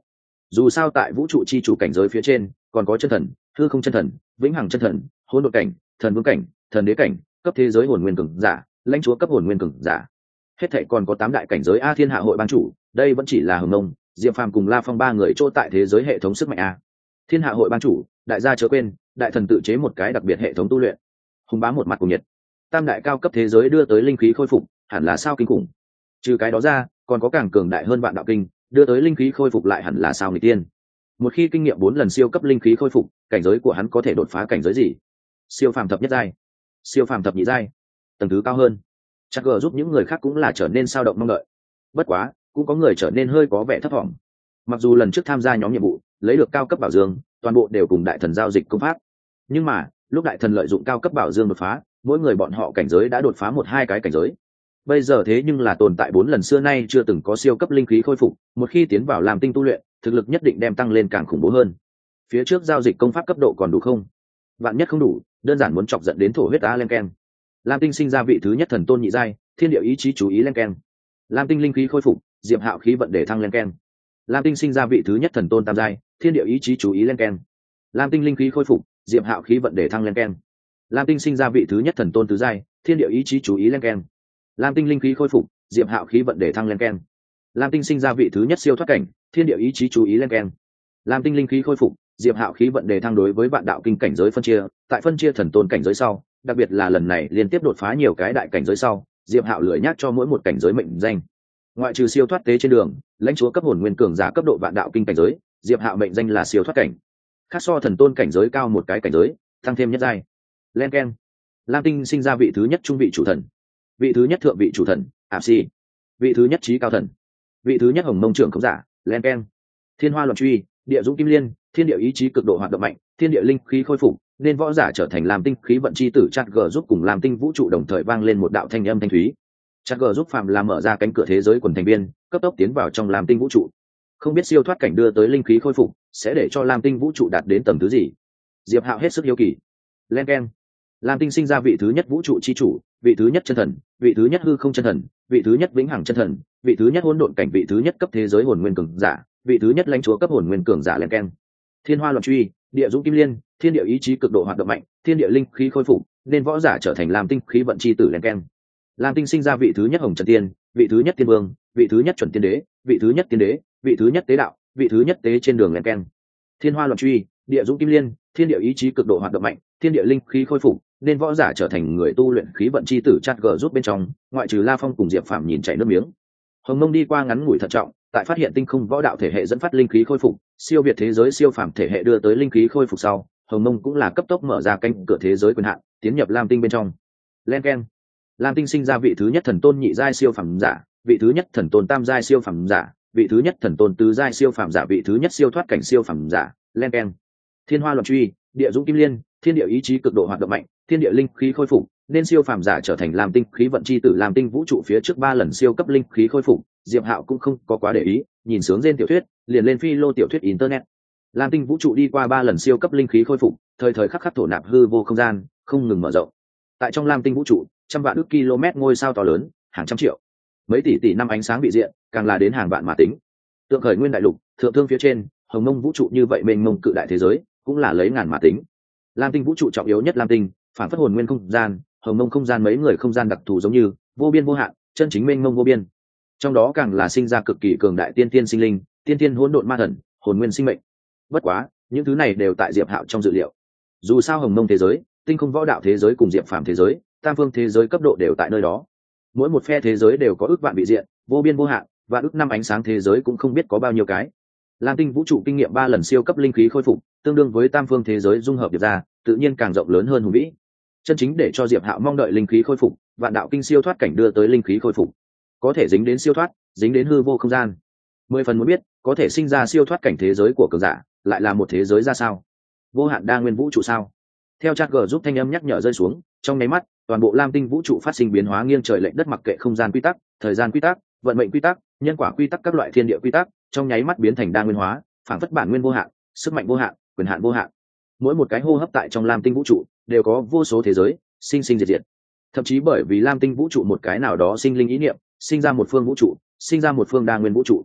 dù sao tại vũ trụ chi chủ cảnh giới phía trên còn có chân thần, hư không chân thần, vĩnh hằng chân thần, hỗn độn cảnh, thần vương cảnh, thần đế cảnh, cấp thế giới hồn nguyên cường giả, lãnh chúa cấp hồn nguyên cường giả, hết thảy còn có tám đại cảnh giới a thiên hạ hội ban chủ. Đây vẫn chỉ là hồng nông, diệp phàm cùng la phong ba người chỗ tại thế giới hệ thống sức mạnh a. Thiên hạ hội ban chủ, đại gia chớ quên, đại thần tự chế một cái đặc biệt hệ thống tu luyện. Hùng bá một mặt cùng nhiệt. Tam đại cao cấp thế giới đưa tới linh khí khôi phục, hẳn là sao kinh khủng. Trừ cái đó ra, còn có càng cường đại hơn vạn đạo kinh, đưa tới linh khí khôi phục lại hẳn là sao người tiên. Một khi kinh nghiệm bốn lần siêu cấp linh khí khôi phục, cảnh giới của hắn có thể đột phá cảnh giới gì? Siêu phàm thập nhất giai, siêu phàm thập nhị giai, tầng thứ cao hơn. Chắc gờ giúp những người khác cũng là trở nên sao động mong đợi. Bất quá, cũng có người trở nên hơi có vẻ thất vọng. Mặc dù lần trước tham gia nhóm nhiệm vụ, lấy được cao cấp bảo dương, toàn bộ đều cùng đại thần giao dịch công pháp. Nhưng mà, lúc đại thần lợi dụng cao cấp bảo dương đột phá, mỗi người bọn họ cảnh giới đã đột phá một hai cái cảnh giới. Bây giờ thế nhưng là tồn tại bốn lần xưa nay chưa từng có siêu cấp linh khí khôi phục, một khi tiến vào làm tinh tu luyện, thực lực nhất định đem tăng lên càng khủng bố hơn. Phía trước giao dịch công pháp cấp độ còn đủ không? Vạn nhất không đủ, đơn giản muốn chọc giận đến thổ huyết á lên ken. Lam tinh sinh ra vị thứ nhất thần tôn nhị giai, thiên địa ý chí chú ý lên ken. Lam tinh linh khí khôi phục, diệp hạo khí vận để thăng lên ken. Lam tinh sinh ra vị thứ nhất thần tôn tam giai, thiên địa ý chí chú ý lên ken. Lam tinh linh khí khôi phục, diệp hạo khí vận để thăng lên ken. Lam tinh sinh ra vị thứ nhất thần tôn tứ giai, thiên địa ý chí chú ý lên ken. Lam tinh linh khí khôi phục, diệp hạo khí vận để thăng lên ken. Lam tinh sinh ra vị thứ nhất siêu thoát cảnh, thiên địa ý chí chú ý lên ken. Lam tinh linh khí khôi phục, diệp hạo khí vận đề thăng đối với vạn đạo kinh cảnh giới phân chia, tại phân chia thần tôn cảnh giới sau, đặc biệt là lần này liên tiếp đột phá nhiều cái đại cảnh giới sau, diệp hạo lười nhắc cho mỗi một cảnh giới mệnh danh. Ngoại trừ siêu thoát tế trên đường, lãnh chúa cấp hồn nguyên cường giả cấp độ vạn đạo kinh cảnh giới, diệp hạo mệnh danh là siêu thoát cảnh. Khác so thần tôn cảnh giới cao một cái cảnh giới, tăng thêm nhất giai. Len ken. Lam tinh sinh ra vị thứ nhất trung vị chủ thần, vị thứ nhất thượng vị chủ thần, ạp si, vị thứ nhất trí cao thần, vị thứ nhất hồng mông trưởng không giả, len ken. Thiên hoa loạn truy, địa dũng kim liên, thiên địa ý chí cực độ hoạt động mạnh, thiên địa linh khí khôi phục, nên võ giả trở thành làm tinh khí vận chi tử. Chat G giúp cùng làm tinh vũ trụ đồng thời vang lên một đạo thanh âm thanh thúy. Chat G giúp phạm là mở ra cánh cửa thế giới quần thành viên, cấp tốc tiến vào trong làm tinh vũ trụ. Không biết siêu thoát cảnh đưa tới linh khí khôi phục sẽ để cho làm tinh vũ trụ đạt đến tầm thứ gì? Diệp Hạo hết sức hiếu kỳ. Len ken. Lam tinh sinh ra vị thứ nhất vũ trụ chi chủ, vị thứ nhất chân thần, vị thứ nhất hư không chân thần, vị thứ nhất vĩnh hằng chân thần, vị thứ nhất hỗn độn cảnh, vị thứ nhất cấp thế giới hồn nguyên cường giả, vị thứ nhất lãnh chúa cấp hồn nguyên cường giả. Len ken. Thiên hoa loạn truy, địa dũng kim liên, thiên địa ý chí cực độ hoạt động mạnh, thiên địa linh khí khôi phục, nên võ giả trở thành làm tinh khí vận chi tử. Len ken. Lam tinh sinh ra vị thứ nhất hồng trần tiên, vị thứ nhất tiên vương, vị thứ nhất chuẩn tiên đế, vị thứ nhất tiên đế, vị thứ nhất tế đạo, vị thứ nhất tế trên đường. Len ken. Thiên hoa loạn truy, địa dũng kim liên, thiên địa ý chí cực độ hoạt động mạnh, thiên địa linh khí khôi phục, nên võ giả trở thành người tu luyện khí vận chi tử. Chat G giúp bên trong, ngoại trừ La Phong cùng Diệp Phàm nhìn chảy nước miếng. Hồng Mông đi qua ngắn ngủi thận trọng, tại phát hiện tinh không võ đạo thể hệ dẫn phát linh khí khôi phục, siêu việt thế giới siêu phàm thể hệ đưa tới linh khí khôi phục sau, Hồng Mông cũng là cấp tốc mở ra cánh cửa thế giới quyền hạn, tiến nhập Lam tinh bên trong. Len ken. Lam tinh sinh ra vị thứ nhất thần tôn nhị giai siêu phàm giả, vị thứ nhất thần tôn tam giai siêu phàm giả, vị thứ nhất thần tôn tứ giai siêu phàm giả, vị thứ nhất siêu thoát cảnh siêu phàm giả. Len ken. Thiên hoa loạn truy, địa dũng kim liên, thiên địa ý chí cực độ hoạt động mạnh, thiên địa linh khí khôi phục, nên siêu phàm giả trở thành làm tinh khí vận chi tử. Làm tinh vũ trụ phía trước ba lần siêu cấp linh khí khôi phục, Diệp Hạo cũng không có quá để ý, nhìn sướng trên tiểu thuyết, liền lên phi lô tiểu thuyết internet. Làm tinh vũ trụ đi qua ba lần siêu cấp linh khí khôi phục, thời thời khắc khắc thổ nạp hư vô không gian, không ngừng mở rộng. Tại trong Lam tinh vũ trụ, trăm vạn ức km ngôi sao to lớn, hàng trăm triệu, mấy tỷ tỷ năm ánh sáng bị diện, càng là đến hàng vạn mà tính. Tượng khởi nguyên đại lục, thượng thương phía trên, hồng mông vũ trụ như vậy mênh mông cự đại thế giới, cũng là lấy ngàn mà tính. Lam tinh vũ trụ trọng yếu nhất Lam tinh, phản phất hồn nguyên không gian, hồng mông không gian mấy người không gian đặc thù giống như vô biên vô hạn, chân chính mênh mông vô biên. Trong đó càng là sinh ra cực kỳ cường đại tiên tiên sinh linh, tiên tiên hỗn độn ma thần, hồn nguyên sinh mệnh. Bất quá, những thứ này đều tại Diệp Hạo trong dự liệu. Dù sao hồng mông thế giới, tinh không võ đạo thế giới cùng diệp phàm thế giới, tam phương thế giới cấp độ đều tại nơi đó. Mỗi một phe thế giới đều có ước vạn vị diện, vô biên vô hạn, và ước năm ánh sáng thế giới cũng không biết có bao nhiêu cái. Lam tinh vũ trụ kinh nghiệm ba lần siêu cấp linh khí khôi phục, tương đương với tam phương thế giới dung hợp được ra, tự nhiên càng rộng lớn hơn hùng vĩ. Chân chính để cho Diệp Hạo mong đợi linh khí khôi phục, vạn đạo kinh siêu thoát cảnh đưa tới linh khí khôi phục, có thể dính đến siêu thoát, dính đến hư vô không gian. Mười phần muốn biết, có thể sinh ra siêu thoát cảnh thế giới của cường giả, lại là một thế giới ra sao? Vô hạn đa nguyên vũ trụ sao? Theo Chat G giúp thanh âm nhắc nhở rơi xuống, trong nháy mắt, toàn bộ Lam tinh vũ trụ phát sinh biến hóa nghiêng trời lệch đất, mặc kệ không gian quy tắc, thời gian quy tắc, vận mệnh quy tắc, nhân quả quy tắc, các loại thiên địa quy tắc, trong nháy mắt biến thành đa nguyên hóa, phản phất bản nguyên vô hạn, sức mạnh vô hạn, quyền hạn vô hạn. Mỗi một cái hô hấp tại trong Lam tinh vũ trụ đều có vô số thế giới sinh sinh diệt diệt, thậm chí bởi vì Lam tinh vũ trụ một cái nào đó sinh linh ý niệm, sinh ra một phương vũ trụ, sinh ra một phương đa nguyên vũ trụ.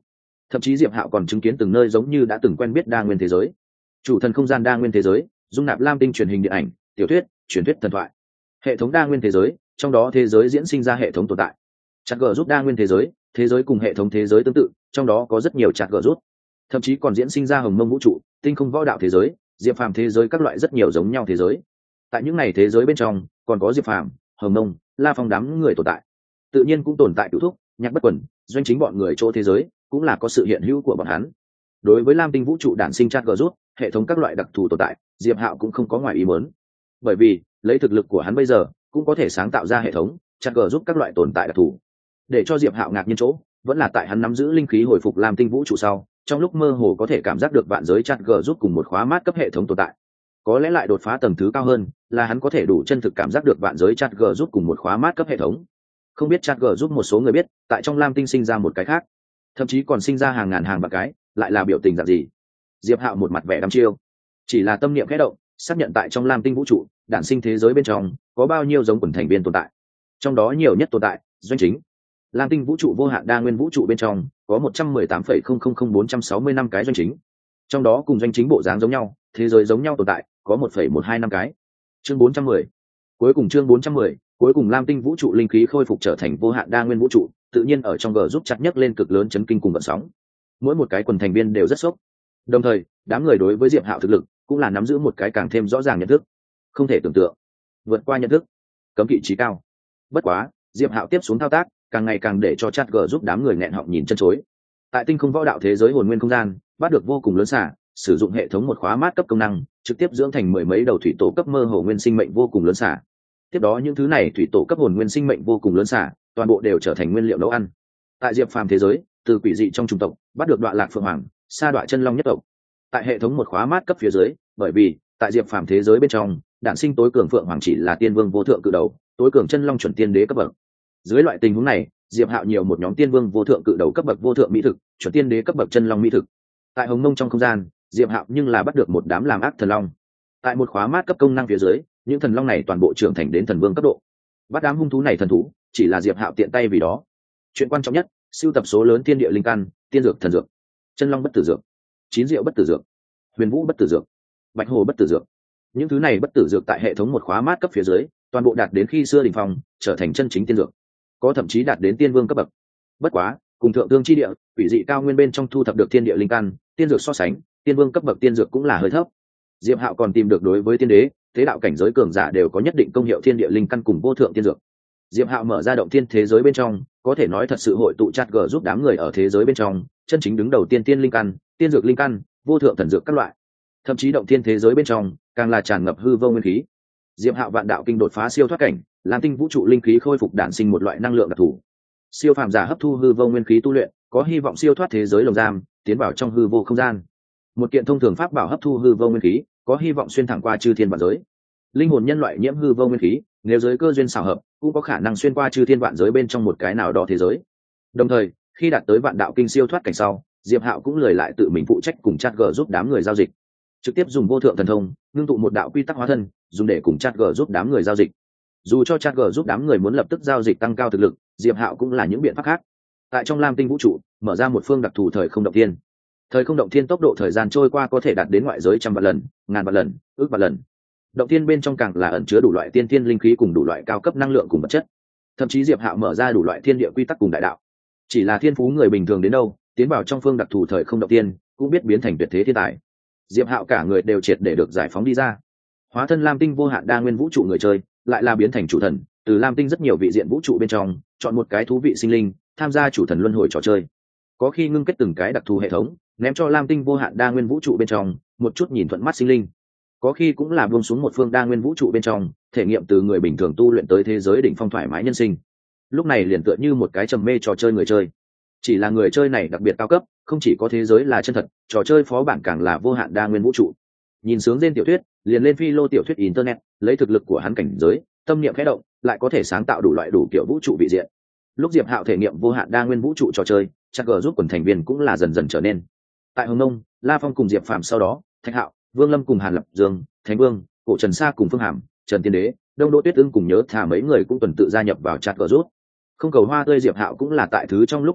Thậm chí diệp hạo còn chứng kiến từng nơi giống như đã từng quen biết đa nguyên thế giới, chủ thần không gian đa nguyên thế giới, dung nạp lam tinh truyền hình điện ảnh, tiểu thuyết, truyền thuyết thần thoại, hệ thống đa nguyên thế giới, trong đó thế giới diễn sinh ra hệ thống tồn tại. Chặt gờ rút đa nguyên thế giới, thế giới cùng hệ thống thế giới tương tự, trong đó có rất nhiều chặt gờ rút, thậm chí còn diễn sinh ra hồng mông vũ trụ, tinh không võ đạo thế giới, diệp phàm thế giới, các loại rất nhiều giống nhau thế giới. Tại những này thế giới bên trong còn có diệp phàm, hồng mông, la phong đám người tồn tại, tự nhiên cũng tồn tại cựu thúc, nhạc bất quần, doanh chính bọn người chỗ thế giới, cũng là có sự hiện hữu của bọn hắn. Đối với lam tinh vũ trụ đản sinh chặt gờ rút, hệ thống các loại đặc thù tồn tại, diệp hạo cũng không có ngoài ý muốn, bởi vì lấy thực lực của hắn bây giờ cũng có thể sáng tạo ra hệ thống chặt gờ giúp các loại tồn tại đặc thù. Để cho diệp hạo ngạc nhiên chỗ vẫn là tại hắn nắm giữ linh khí hồi phục lam tinh vũ trụ sau, trong lúc mơ hồ có thể cảm giác được vạn giới chặt gờ giúp cùng một khóa mát cấp hệ thống tồn tại. Có lẽ lại đột phá tầng thứ cao hơn là hắn có thể đủ chân thực cảm giác được vạn giới chặt gờ giúp cùng một khóa mát cấp hệ thống. Không biết chặt gờ giúp một số người biết tại trong lam tinh sinh ra một cái khác, thậm chí còn sinh ra hàng ngàn hàng vạn cái, lại là biểu tình dạng gì? Diệp hạo một mặt vẻ đăm chiêu, chỉ là tâm niệm khẽ động, xác nhận tại trong lam tinh vũ trụ đản sinh thế giới bên trong có bao nhiêu giống quần thành viên tồn tại. Trong đó nhiều nhất tồn tại doanh chính. Lam tinh vũ trụ vô hạn đa nguyên vũ trụ bên trong có một trăm mười tám phẩy không không không bốn trăm sáu mươi năm cái doanh chính, trong đó cùng doanh chính bộ dáng giống nhau, thế giới giống nhau tồn tại có một phẩy một hai năm cái. Chương bốn trăm mười, cuối cùng chương bốn trăm mười, cuối cùng lam tinh vũ trụ linh khí khôi phục trở thành vô hạn đa nguyên vũ trụ, tự nhiên ở trong g giúp chặt nhất lên cực lớn chấn kinh cùng vận sóng. Mỗi một cái quần thành viên đều rất sốc. Đồng thời đám người đối với diệp hạo thực lực cũng là nắm giữ một cái càng thêm rõ ràng nhận thức, không thể tưởng tượng, vượt qua nhận thức, cấm kỵ trí cao. Bất quá diệp hạo tiếp xuống thao tác càng ngày càng để cho chat g giúp đám người nghẹn họng nhìn chân chối. Tại tinh không võ đạo thế giới hồn nguyên không gian bắt được vô cùng lớn xả, sử dụng hệ thống một khóa mát cấp công năng, trực tiếp dưỡng thành mười mấy đầu thủy tổ cấp mơ hồ nguyên sinh mệnh vô cùng lớn xả. Tiếp đó những thứ này thủy tổ cấp hồn nguyên sinh mệnh vô cùng lớn xả, toàn bộ đều trở thành nguyên liệu nấu ăn. Tại diệp phàm thế giới, từ quỷ dị trong chủng tộc bắt được đoạn lạc phượng hoàng, sa đoạn chân long nhất tộc. Tại hệ thống một khóa mát cấp phía dưới, bởi vì tại diệp phàm thế giới bên trong đản sinh tối cường phượng hoàng chỉ là tiên vương vô thượng cự đầu, tối cường chân long chuẩn tiên đế cấp bậc. Dưới loại tình huống này, diệp hạo nhiều một nhóm tiên vương vô thượng cự đầu cấp bậc vô thượng mỹ thực, chuẩn tiên đế cấp bậc chân long mỹ thực. Tại hồng mông trong không gian, diệp hạo nhưng là bắt được một đám làm ác thần long. Tại một khóa mát cấp công năng phía dưới, những thần long này toàn bộ trưởng thành đến thần vương cấp độ. Bắt đám hung thú này thần thú chỉ là diệp hạo tiện tay vì đó. Chuyện quan trọng nhất, sưu tập số lớn thiên địa linh căn, tiên dược thần dược, chân long bất tử dược, chín diệu bất tử dược, huyền vũ bất tử dược, bạch hồ bất tử dược. Những thứ này bất tử dược tại hệ thống một khóa mát cấp phía dưới toàn bộ đạt đến khi xưa đỉnh phong, trở thành chân chính tiên dược, có thậm chí đạt đến tiên vương cấp bậc. Bất quá cùng thượng tương chi địa quỷ dị cao nguyên bên trong thu thập được thiên địa linh căn, tiên dược so sánh, tiên vương cấp bậc tiên dược cũng là hơi thấp. Diệp hạo còn tìm được đối với tiên đế thế đạo cảnh giới cường giả đều có nhất định công hiệu thiên địa linh căn cùng vô thượng tiên dược. Diệp hạo mở ra động thiên thế giới bên trong, có thể nói thật sự hội tụ chặt g giúp đám người ở thế giới bên trong chân chính đứng đầu tiên tiên linh căn, tiên dược linh căn, vô thượng thần dược các loại. Thậm chí động thiên thế giới bên trong càng là tràn ngập hư vô nguyên khí. Diệp hạo vạn đạo kinh đột phá siêu thoát cảnh, lam tinh vũ trụ linh khí khôi phục đản sinh một loại năng lượng đặc thù. Siêu phàm giả hấp thu hư vô nguyên khí tu luyện, có hy vọng siêu thoát thế giới lồng giam, tiến vào trong hư vô không gian. Một kiện thông thường pháp bảo hấp thu hư vô nguyên khí, có hy vọng xuyên thẳng qua chư thiên vạn giới. Linh hồn nhân loại nhiễm hư vô nguyên khí, nếu giới cơ duyên xảo hợp, cũng có khả năng xuyên qua chư thiên vạn giới bên trong một cái nào đó thế giới. Đồng thời, khi đạt tới vạn đạo kinh siêu thoát cảnh sau, Diệp Hạo cũng lười lại tự mình phụ trách cùng chat g giúp đám người giao dịch, trực tiếp dùng vô thượng thần thông ngưng tụ một đạo quy tắc hóa thân, dùng để cùng chat g giúp đám người giao dịch. Dù cho chat g giúp đám người muốn lập tức giao dịch tăng cao thực lực, Diệp Hạo cũng là những biện pháp khác. Tại trong lam tinh vũ trụ mở ra một phương đặc thù thời không động thiên. Thời không động thiên tốc độ thời gian trôi qua có thể đạt đến ngoại giới trăm vạn lần, ngàn vạn lần, ước vạn lần. Động thiên bên trong càng là ẩn chứa đủ loại tiên tiên linh khí cùng đủ loại cao cấp năng lượng cùng vật chất. Thậm chí Diệp Hạo mở ra đủ loại thiên địa quy tắc cùng đại đạo. Chỉ là thiên phú người bình thường đến đâu, tiến vào trong phương đặc thù thời không động thiên, cũng biết biến thành tuyệt thế thiên tài. Diệp Hạo cả người đều triệt để được giải phóng đi ra. Hóa thân lam tinh vô hạn đa nguyên vũ trụ người chơi, lại là biến thành chủ thần, từ lam tinh rất nhiều vị diện vũ trụ bên trong, chọn một cái thú vị sinh linh, tham gia chủ thần luân hồi trò chơi. Có khi ngưng kết từng cái đặc thù hệ thống, ném cho lam tinh vô hạn đa nguyên vũ trụ bên trong, một chút nhìn thuận mắt sinh linh. Có khi cũng là buông xuống một phương đa nguyên vũ trụ bên trong, thể nghiệm từ người bình thường tu luyện tới thế giới đỉnh phong thoải mái nhân sinh. Lúc này liền tựa như một cái trầm mê trò chơi người chơi. Chỉ là người chơi này đặc biệt cao cấp, không chỉ có thế giới là chân thật, trò chơi phó bản càng là vô hạn đa nguyên vũ trụ. Nhìn sướng trên tiểu thuyết, liền lên phi lô tiểu thuyết internet, lấy thực lực của hắn cảnh giới, tâm niệm khẽ động, lại có thể sáng tạo đủ loại đủ kiểu vũ trụ vị diện. Lúc Diệp Hạo thể nghiệm vô hạn đa nguyên vũ trụ trò chơi, chắc gờ giúp quần thành viên cũng là dần dần trở nên. Tại Hồng Nông, La Phong cùng Diệp Phàm sau đó, Thạch Hạo, Vương Lâm cùng Hàn Lập Dương, Thánh Vương, Cổ Trần Sa cùng Phương Hàm, Trần Tiên Đế, Đông Đỗ Tuyết Ưng cùng nhớ thả mấy người cũng tuần tự gia nhập vào chat group. Không cầu hoa tươi Diệp Hạo cũng là tại thứ trong lúc nhất thời,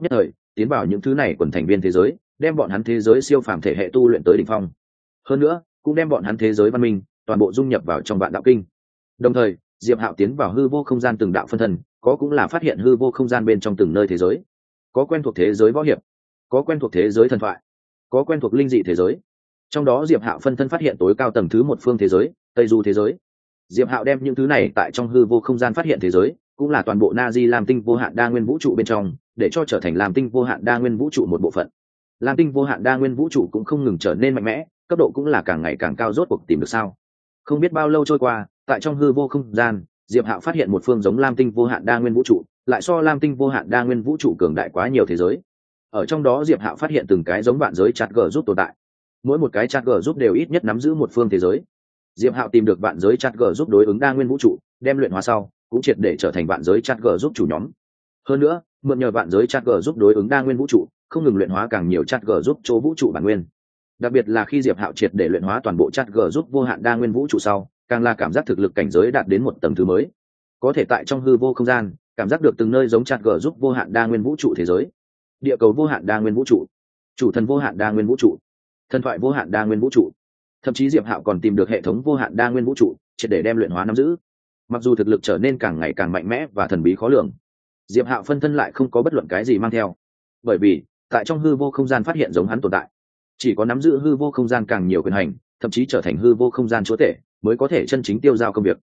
tiến vào những thứ này quần thành viên thế giới, đem bọn hắn thế giới siêu phàm thể hệ tu luyện tới đỉnh phong. Hơn nữa cũng đem bọn hắn thế giới văn minh toàn bộ dung nhập vào trong vạn đạo kinh. Đồng thời Diệp Hạo tiến vào hư vô không gian từng đạo phân thân, có cũng là phát hiện hư vô không gian bên trong từng nơi thế giới, có quen thuộc thế giới võ hiệp, có quen thuộc thế giới thần thoại, có quen thuộc linh dị thế giới. Trong đó Diệp Hạo phân thân phát hiện tối cao tầng thứ một phương thế giới, Tây Du thế giới. Diệp Hạo đem những thứ này tại trong hư vô không gian phát hiện thế giới, cũng là toàn bộ Na Di Lam Tinh vô hạn đa nguyên vũ trụ bên trong, để cho trở thành Lam Tinh vô hạn đa nguyên vũ trụ một bộ phận. Lam Tinh vô hạn đa nguyên vũ trụ cũng không ngừng trở nên mạnh mẽ, cấp độ cũng là càng ngày càng cao, rốt cuộc tìm được sao? Không biết bao lâu trôi qua, tại trong hư vô không gian, Diệp Hạo phát hiện một phương giống Lam Tinh vô hạn đa nguyên vũ trụ, lại so Lam Tinh vô hạn đa nguyên vũ trụ cường đại quá nhiều thế giới. Ở trong đó Diệp Hạo phát hiện từng cái giống vạn giới chat g giúp tồn tại. Mỗi một cái chat g giúp đều ít nhất nắm giữ một phương thế giới. Diệp Hạo tìm được vạn giới chat g giúp đối ứng đa nguyên vũ trụ, đem luyện hóa sau, cũng triệt để trở thành vạn giới chat g giúp chủ nhóm. Hơn nữa, mượn nhờ vạn giới chat g giúp đối ứng đa nguyên vũ trụ, không ngừng luyện hóa càng nhiều chat g giúp chỗ vũ trụ bản nguyên. Đặc biệt là khi Diệp Hạo triệt để luyện hóa toàn bộ chat g giúp vô hạn đa nguyên vũ trụ sau, càng là cảm giác thực lực cảnh giới đạt đến một tầng thứ mới. Có thể tại trong hư vô không gian, cảm giác được từng nơi giống chat g giúp vô hạn đa nguyên vũ trụ thế giới, địa cầu vô hạn đa nguyên vũ trụ, chủ thần vô hạn đa nguyên vũ trụ, thần thoại vô hạn đa nguyên vũ trụ. Thậm chí Diệp Hạo còn tìm được hệ thống vô hạn đa nguyên vũ trụ, triệt để đem luyện hóa nắm giữ. Mặc dù thực lực trở nên càng ngày càng mạnh mẽ và thần bí khó lường, Diệp Hạo phân thân lại không có bất luận cái gì mang theo, bởi vì tại trong hư vô không gian phát hiện giống hắn tồn tại, chỉ có nắm giữ hư vô không gian càng nhiều quyền hành, thậm chí trở thành hư vô không gian chúa tể, mới có thể chân chính tiêu giao công việc.